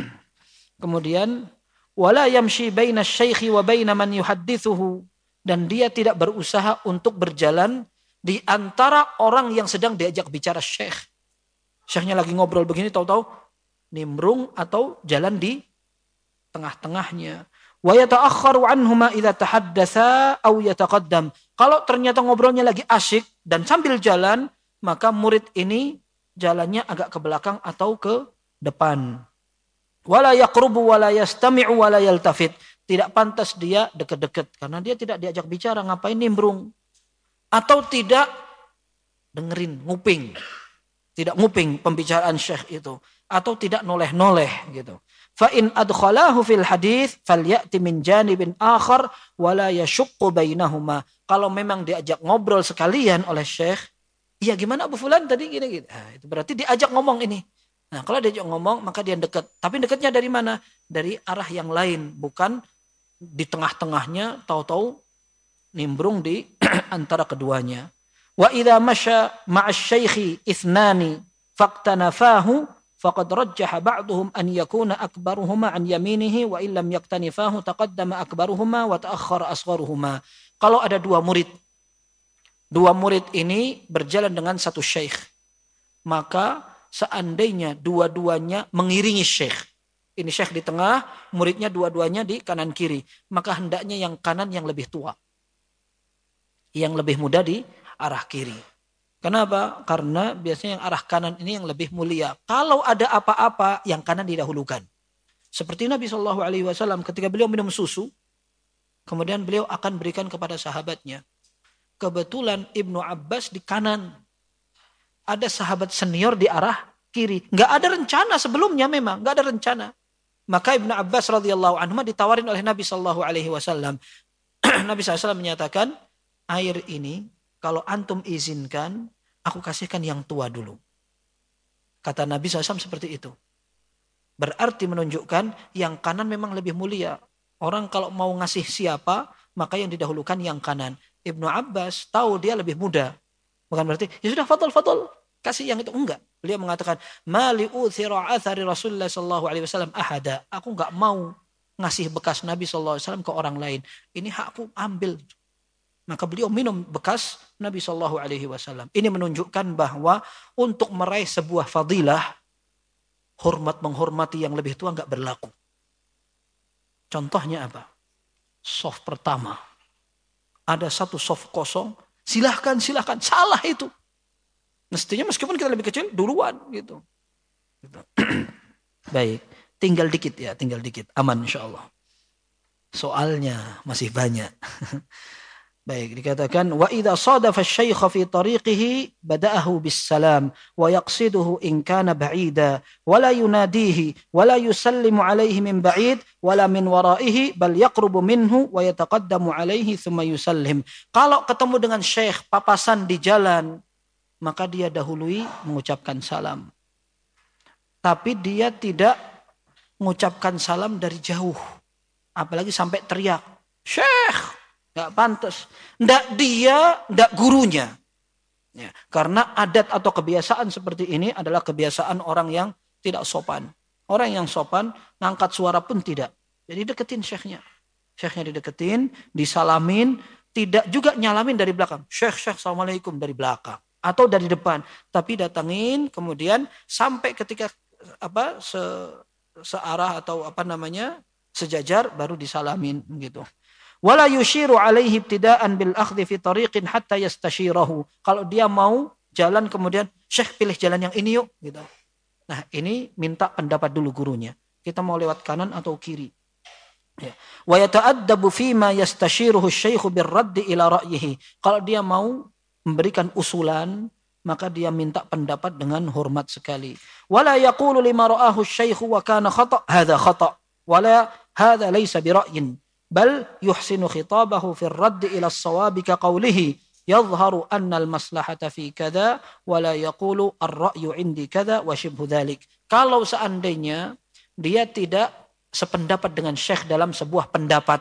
Kemudian wala yamshi baina asy-syaikhi wa baina man yuhaddithuhu, dan dia tidak berusaha untuk berjalan di antara orang yang sedang diajak bicara syekh. Syekhnya lagi ngobrol begini tahu-tahu nimbrung atau jalan di tengah-tengahnya. Wa yata'akhkharu anhuma idza tahaddatsa aw yataqaddam. Kalau ternyata ngobrolnya lagi asyik dan sambil jalan, maka murid ini jalannya agak ke belakang atau ke depan. Wala yaqrubu wala yastami'u wala yaltafit. Tidak pantas dia dekat-dekat karena dia tidak diajak bicara, ngapain nimbrung? Atau tidak dengerin, nguping. Tidak nguping pembicaraan syekh itu, atau tidak noleh-noleh gitu. Fa in adkhalahu fil hadits falyati min janibin akhar wala yashuqqu bainahuma. Kalau memang diajak ngobrol sekalian oleh syekh, iya gimana Abu Fulan tadi gini-gini. Nah, itu berarti diajak ngomong ini. Nah, kalau diajak ngomong maka dia dekat. Tapi dekatnya dari mana? Dari arah yang lain, bukan di tengah-tengahnya tahu-tahu nimbrung di antara keduanya. Wa idza masya ma'asy-syaikhi ithnani faqtanafahu faqad rajjaha ba'dhum an yakuna akbaruhuma an yaminihi wa illam yaktanifahu taqaddama akbaruhuma wa ta'akhkhara asgharuhuma. Kalau ada dua murid, dua murid ini berjalan dengan satu syekh, maka seandainya dua-duanya mengiringi syekh, ini syekh di tengah, muridnya dua-duanya di kanan kiri, maka hendaknya yang kanan yang lebih tua, yang lebih muda di arah kiri. Kenapa? Karena biasanya yang arah kanan ini yang lebih mulia. Kalau ada apa-apa, yang kanan didahulukan. Seperti Nabi shallallahu alaihi wasallam ketika beliau minum susu, kemudian beliau akan berikan kepada sahabatnya. Kebetulan Ibnu Abbas di kanan, ada sahabat senior di arah kiri. Nggak ada rencana sebelumnya memang, nggak ada rencana. Maka Ibnu Abbas radhiyallahu anhu ditawarin oleh Nabi shallallahu alaihi wasallam. Nabi shallallahu alaihi wasallam menyatakan, air ini kalau antum izinkan, aku kasihkan yang tua dulu. Kata Nabi shallallahu alaihi wasallam seperti itu. Berarti menunjukkan yang kanan memang lebih mulia. Orang kalau mau ngasih siapa, maka yang didahulukan yang kanan. Ibnu Abbas tahu dia lebih muda. Bukan berarti, ya sudah fadol, fadol. Kasih yang itu. Enggak. Beliau mengatakan, mali uthira athari Rasulullah sallallahu alaihi wasallam ahada. Aku enggak mau ngasih bekas Nabi sallallahu alaihi wasallam ke orang lain. Ini hakku, ambil. Maka beliau minum bekas Nabi sallallahu alaihi wasallam. Ini menunjukkan bahwa untuk meraih sebuah fadilah, hormat menghormati yang lebih tua enggak berlaku. Contohnya apa? Soft pertama. Ada satu soft kosong, silahkan, silahkan. Salah itu. Mestinya meskipun kita lebih kecil, duluan gitu. gitu. Baik, tinggal dikit ya, tinggal dikit. Aman insya Allah. Soalnya masih banyak. Baik, dikatakan wa idza sadafa asy-syaikh fi tariqihi bada'ahu bis-salam wa yaqsiduhu in kana ba'ida wa la yunadihi wa la yusallimu alaihi min ba'id wa la min waraihi bal yaqrubu minhu wa yataqaddamu alaihi thumma yusallim. Kalau ketemu dengan syekh papasan di jalan, maka dia dahului mengucapkan salam. Tapi dia tidak mengucapkan salam dari jauh. Apalagi sampai teriak, "Syekh!" Gak pantas. Ndak dia, ndak gurunya. Ya, karena adat atau kebiasaan seperti ini adalah kebiasaan orang yang tidak sopan. Orang yang sopan, ngangkat suara pun tidak. Jadi deketin syekhnya. Syekhnya dideketin, disalamin, tidak juga nyalamin dari belakang. Syekh, syekh, assalamualaikum dari belakang. Atau dari depan. Tapi datangin, kemudian sampai ketika apa se, searah atau apa namanya, sejajar, baru disalamin gitu. Wala yushiru alaihi ibtida'an bil akhdhi fi tariqin hatta yastashirahu. Kalau dia mau jalan kemudian, Syekh pilih jalan yang ini yuk gitu. Nah, ini minta pendapat dulu gurunya. Kita mau lewat kanan atau kiri. Ya. Wa yata'addabu fima yastashiruhu asy-syaikh birraddi ila ra'yihi. Kalau dia mau memberikan usulan, maka dia minta pendapat dengan hormat sekali. Wala yaqulu lima ra'ahu asy-syaikh wa kana khata', hadza khata'. Wala hadza laysa bi ra'yin. Bal yuhsinu khitabahu fi ar-radd ila as-sawab ka qawlihi yadhharu anna al-maslahata fi kadza wa la yaqulu ar-ra'yu 'indi kadza wa shibhu dzalik. Kalau seandainya dia tidak sependapat dengan syekh dalam sebuah pendapat,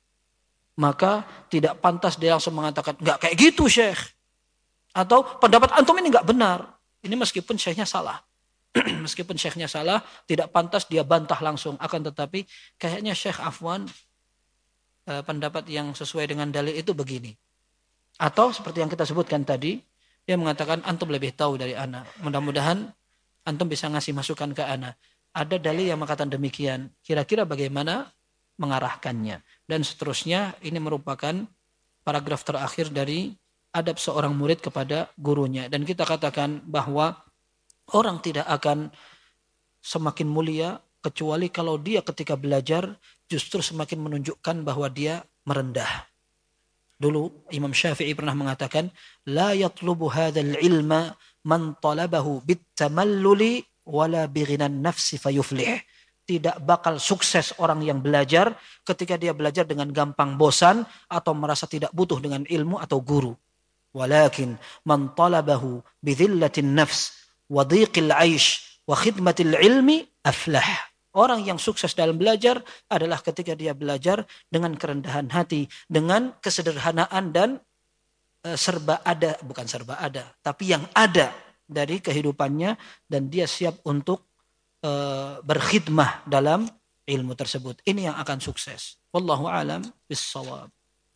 maka tidak pantas dia langsung mengatakan enggak kayak gitu syekh, atau pendapat antum ini enggak benar. Ini meskipun syekhnya salah. Meskipun syekhnya salah, tidak pantas dia bantah langsung. Akan tetapi kayaknya syekh afwan, pendapat yang sesuai dengan dalil itu begini. Atau seperti yang kita sebutkan tadi, dia mengatakan antum lebih tahu dari ana. Mudah-mudahan antum bisa ngasih masukan ke ana. Ada dalil yang mengatakan demikian. Kira-kira bagaimana mengarahkannya. Dan seterusnya, ini merupakan paragraf terakhir dari adab seorang murid kepada gurunya. Dan kita katakan bahwa orang tidak akan semakin mulia kecuali kalau dia ketika belajar justru semakin menunjukkan bahwa dia merendah. Dulu Imam Syafi'i pernah mengatakan, la yatlubu hadzal ilma man talabahu bitamalluli wala bighinan nafsi fayuflih. Tidak bakal sukses orang yang belajar ketika dia belajar dengan gampang bosan atau merasa tidak butuh dengan ilmu atau guru. Walakin man talabahu bidhillatin nafs wa dhiqil 'aish wa khidmatil ilmi aflah. Orang yang sukses dalam belajar adalah ketika dia belajar dengan kerendahan hati, dengan kesederhanaan dan e, serba ada, bukan serba ada, tapi yang ada dari kehidupannya, dan dia siap untuk e, berkhidmah dalam ilmu tersebut. Ini yang akan sukses. Wallahu a'lam bis-shawab.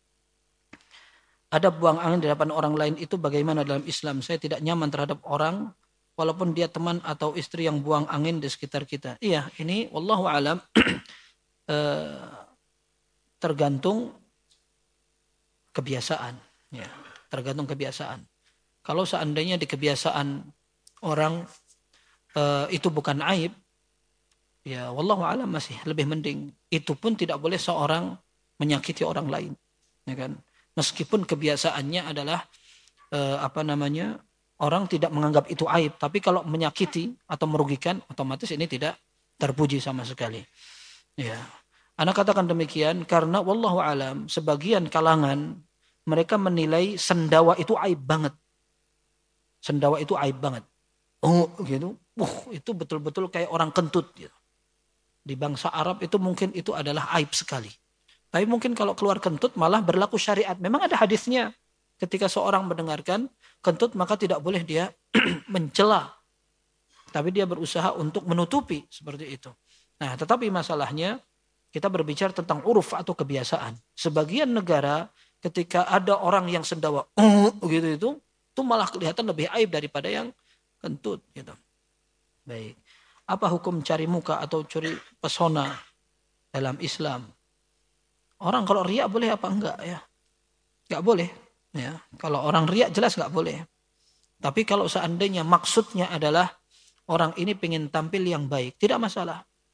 Ada buang angin di hadapan orang lain itu bagaimana dalam Islam? Saya tidak nyaman terhadap orang walaupun dia teman atau istri yang buang angin di sekitar kita. Iya, ini wallahu alam eh, tergantung kebiasaan. Ya, tergantung kebiasaan. Kalau seandainya di kebiasaan orang eh, itu bukan aib, ya wallahu alam masih lebih mending. Itu pun tidak boleh seorang menyakiti orang lain, ya kan? Meskipun kebiasaannya adalah eh, apa namanya? Orang tidak menganggap itu aib, tapi kalau menyakiti atau merugikan, otomatis ini tidak terpuji sama sekali. Ya, ana katakan demikian karena wallahu alam sebagian kalangan mereka menilai sendawa itu aib banget. Sendawa itu aib banget. Oh, gitu. Uh, itu betul-betul kayak orang kentut gitu. Di bangsa Arab itu mungkin itu adalah aib sekali. Tapi mungkin kalau keluar kentut malah berlaku syariat. Memang ada hadisnya. Ketika seorang mendengarkan kentut maka tidak boleh dia mencela. Tapi dia berusaha untuk menutupi seperti itu. Nah, tetapi masalahnya kita berbicara tentang uruf atau kebiasaan. Sebagian negara ketika ada orang yang sendawa uh, gitu itu, itu malah kelihatan lebih aib daripada yang kentut gitu. Baik. Apa hukum cari muka atau curi pesona dalam Islam? Orang kalau riak boleh apa enggak ya? Enggak boleh. Ya, kalau orang riak jelas nggak boleh. Tapi kalau seandainya maksudnya adalah orang ini pengen tampil yang baik, tidak masalah.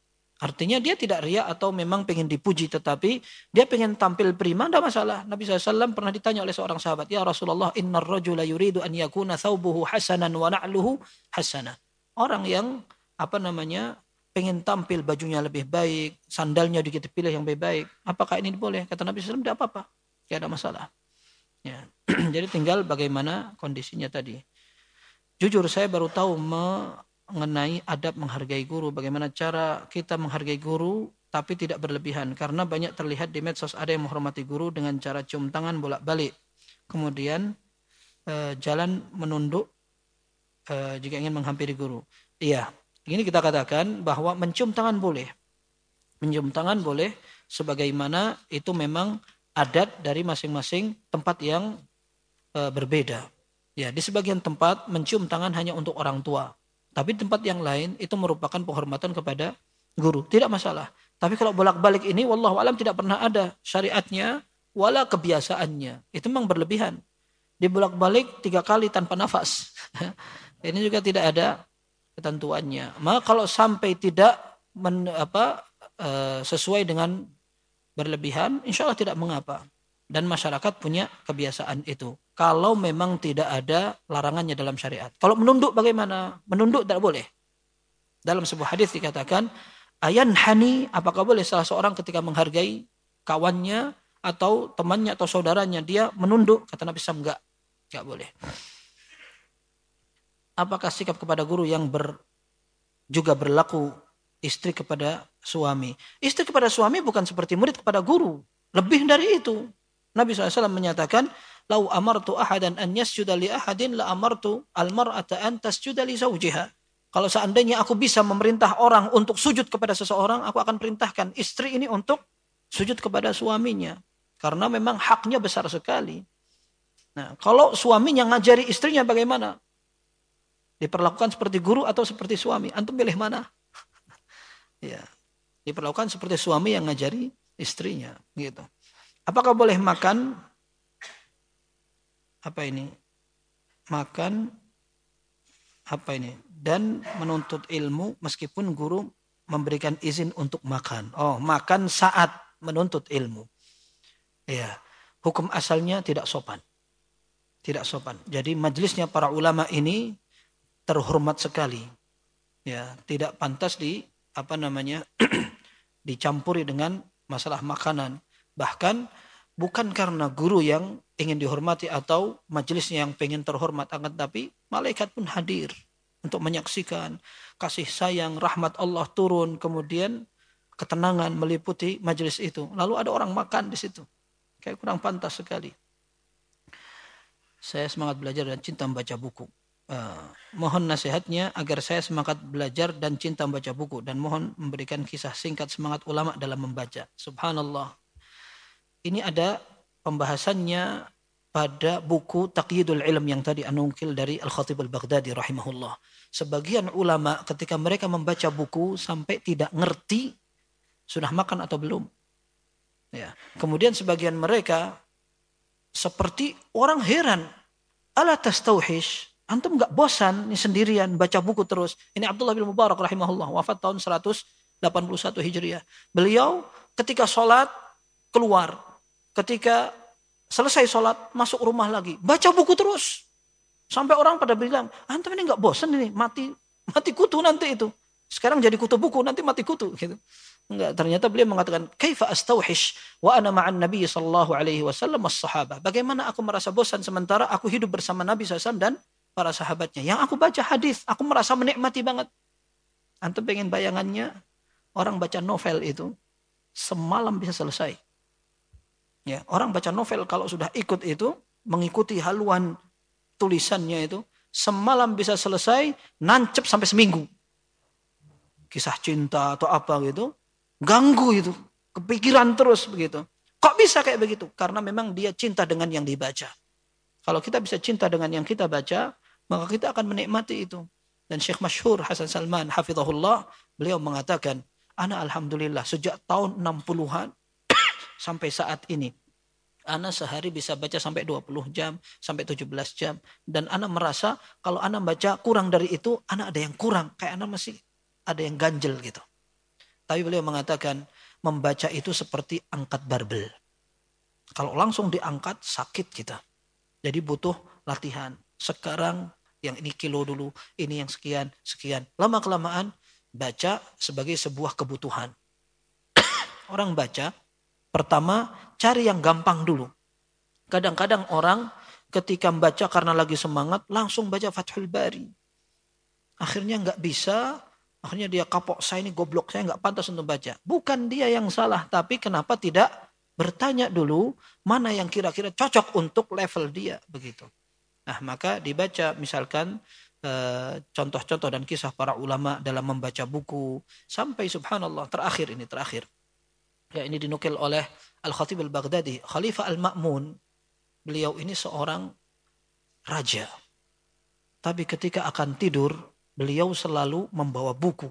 Artinya dia tidak riya atau memang pengen dipuji, tetapi dia pengen tampil prima, tidak masalah. Nabi shallallahu alaihi wasallam pernah ditanya oleh seorang sahabat, ya Rasulullah, innar rajula yuridu an yakuna thawbuhu hasanan wa na'luhu hasanah. Orang yang apa namanya pengen tampil bajunya lebih baik, sandalnya dikit pilih yang lebih baik. Apakah ini boleh? Kata Nabi shallallahu alaihi wasallam, tidak apa-apa, tidak ada masalah. Ya. Jadi tinggal bagaimana kondisinya tadi. Jujur saya baru tahu mengenai adab menghargai guru, bagaimana cara kita menghargai guru tapi tidak berlebihan, karena banyak terlihat di medsos ada yang menghormati guru dengan cara cium tangan bolak-balik, kemudian eh, jalan menunduk eh, jika ingin menghampiri guru. Iya, ini kita katakan bahwa mencium tangan boleh, mencium tangan boleh, sebagaimana itu memang adat dari masing-masing tempat yang eh, berbeda. Ya, di sebagian tempat mencium tangan hanya untuk orang tua. Tapi tempat yang lain itu merupakan penghormatan kepada guru. Tidak masalah. Tapi kalau bolak-balik ini, wallahu alam tidak pernah ada syariatnya, wala kebiasaannya. Itu memang berlebihan. Dibolak-balik tiga kali tanpa nafas. Ini juga tidak ada ketentuannya. Maka kalau sampai tidak men, apa, e, sesuai dengan berlebihan, insya Allah tidak mengapa. Dan masyarakat punya kebiasaan itu. Kalau memang tidak ada larangannya dalam syariat. Kalau menunduk bagaimana? Menunduk tidak boleh. Dalam sebuah hadis dikatakan, ayan hani, apakah boleh salah seorang ketika menghargai kawannya atau temannya atau saudaranya, dia menunduk? Kata Nabi shallallahu alaihi wasallam, enggak. Enggak boleh. Apakah sikap kepada guru yang ber, juga berlaku istri kepada suami? Istri kepada suami bukan seperti murid kepada guru. Lebih dari itu. Nabi shallallahu alaihi wasallam menyatakan, lau amartu ahadan an yasjuda li ahadin la amartu al-mar'ata an tasjuda li zawjiha. Kalau seandainya aku bisa memerintah orang untuk sujud kepada seseorang, aku akan perintahkan istri ini untuk sujud kepada suaminya. Karena memang haknya besar sekali. Nah, kalau suaminya ngajari istrinya bagaimana? Diperlakukan seperti guru atau seperti suami? Antum pilih mana? Ya, diperlakukan seperti suami yang ngajari istrinya, gitu. Apakah boleh makan apa ini? Makan apa ini? Dan menuntut ilmu meskipun guru memberikan izin untuk makan. Oh, makan saat menuntut ilmu. Ya, hukum asalnya tidak sopan. Tidak sopan. Jadi majelisnya para ulama ini terhormat sekali. Ya, tidak pantas di apa namanya? dicampuri dengan masalah makanan. Bahkan bukan karena guru yang ingin dihormati atau majelisnya yang pengen terhormat, akan tapi malaikat pun hadir untuk menyaksikan kasih sayang, rahmat Allah turun, kemudian ketenangan meliputi majelis itu. Lalu ada orang makan di situ. Kayak kurang pantas sekali. Saya semangat belajar dan cinta membaca buku. Uh, mohon nasihatnya agar saya semangat belajar dan cinta membaca buku, dan mohon memberikan kisah singkat semangat ulama dalam membaca. Subhanallah. Ini ada pembahasannya pada buku Taqyidul Ilm yang tadi anungkil dari Al-Khatib Al-Baghdadi rahimahullah. Sebagian ulama ketika mereka membaca buku sampai tidak ngerti sudah makan atau belum. Ya. Kemudian sebagian mereka seperti orang heran. Ala tastauhish, antum enggak bosan nih sendirian baca buku terus. Ini Abdullah bin Mubarak rahimahullah, wafat tahun seratus delapan puluh satu Hijriah. Beliau ketika sholat keluar, ketika selesai sholat masuk rumah lagi, baca buku terus. Sampai orang pada bilang, antum ini enggak bosan ini, mati mati kutu nanti itu. Sekarang jadi kutu buku, nanti mati kutu gitu. Enggak, ternyata beliau mengatakan, kaifa astauhish wa ana ma'an Nabi sallallahu alaihi wasallam was-sahabah. Bagaimana aku merasa bosan sementara aku hidup bersama Nabi sallallahu alaihi wasallam dan para sahabatnya. Yang aku baca hadis, aku merasa menikmati banget. Antum pengen bayangannya orang baca novel itu semalam bisa selesai. Ya, orang baca novel kalau sudah ikut itu, mengikuti haluan tulisannya itu, semalam bisa selesai, nancep sampai seminggu. Kisah cinta atau apa gitu, ganggu itu, kepikiran terus begitu. Kok bisa kayak begitu? Karena memang dia cinta dengan yang dibaca. Kalau kita bisa cinta dengan yang kita baca, maka kita akan menikmati itu. Dan Syekh Masyhur Hasan Salman hafizahullah, beliau mengatakan, ana alhamdulillah sejak tahun enam puluhan sampai saat ini, ana sehari bisa baca sampai dua puluh jam, sampai tujuh belas jam. Dan ana merasa kalau ana baca kurang dari itu, ana ada yang kurang. Kayak ana masih ada yang ganjel gitu. Tapi beliau mengatakan membaca itu seperti angkat barbel. Kalau langsung diangkat sakit kita. Jadi butuh latihan. Sekarang yang ini kilo dulu, ini yang sekian, sekian. Lama-kelamaan baca sebagai sebuah kebutuhan. Orang baca, pertama cari yang gampang dulu. Kadang-kadang orang ketika membaca karena lagi semangat, langsung baca Fathul Bari. Akhirnya nggak bisa, akhirnya dia kapok, saya ini goblok, saya nggak pantas untuk baca. Bukan dia yang salah, tapi kenapa tidak bertanya dulu mana yang kira-kira cocok untuk level dia, begitu. Nah, maka dibaca misalkan eh, contoh-contoh dan kisah para ulama dalam membaca buku sampai subhanallah terakhir ini terakhir. Ya, ini dinukil oleh Al-Khatib Al-Baghdadi, Khalifah Al-Ma'mun. Beliau ini seorang raja. Tapi ketika akan tidur, beliau selalu membawa buku.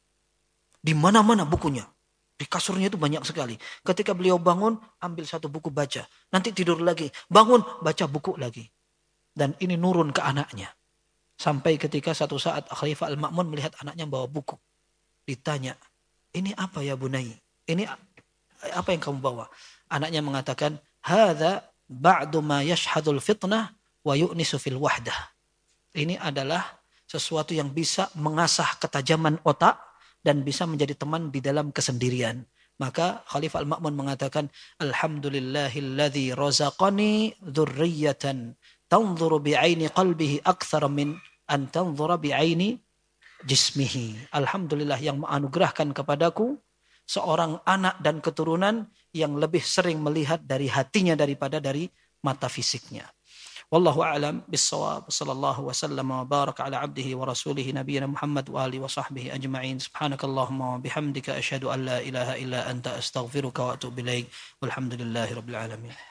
Di mana-mana bukunya. Di kasurnya itu banyak sekali. Ketika beliau bangun, ambil satu buku baca. Nanti tidur lagi. Bangun, baca buku lagi. Dan ini nurun ke anaknya. Sampai ketika satu saat Khalifah Al-Ma'mun melihat anaknya bawa buku. Ditanya, ini apa ya Bunai? Ini apa yang kamu bawa? Anaknya mengatakan, hadza ba'du ma yashhadul fitnah wa yu'nisu fil wahdah. Ini adalah sesuatu yang bisa mengasah ketajaman otak dan bisa menjadi teman di dalam kesendirian. Maka Khalifah Al-Ma'mun mengatakan, alhamdulillahilladzi razaqani dzurriyyatan tanzuru bi'aini qalbihi aktsara min an tanzura bi'aini jismihi. Alhamdulillah yang menganugerahkan kepadaku seorang anak dan keturunan yang lebih sering melihat dari hatinya daripada dari mata fisiknya. Wallahu a'lam bis-shawab. Sallallahu wasallam wa baraka ala abdihi wa rasulihi nabiyina Muhammad wa alihi wa sahbihi ajma'in. Subhanakallahumma wa bihamdika asyhadu an la ilaha illa anta astaghfiruka wa atubu ilaik. Walhamdulillahi rabbil alamin.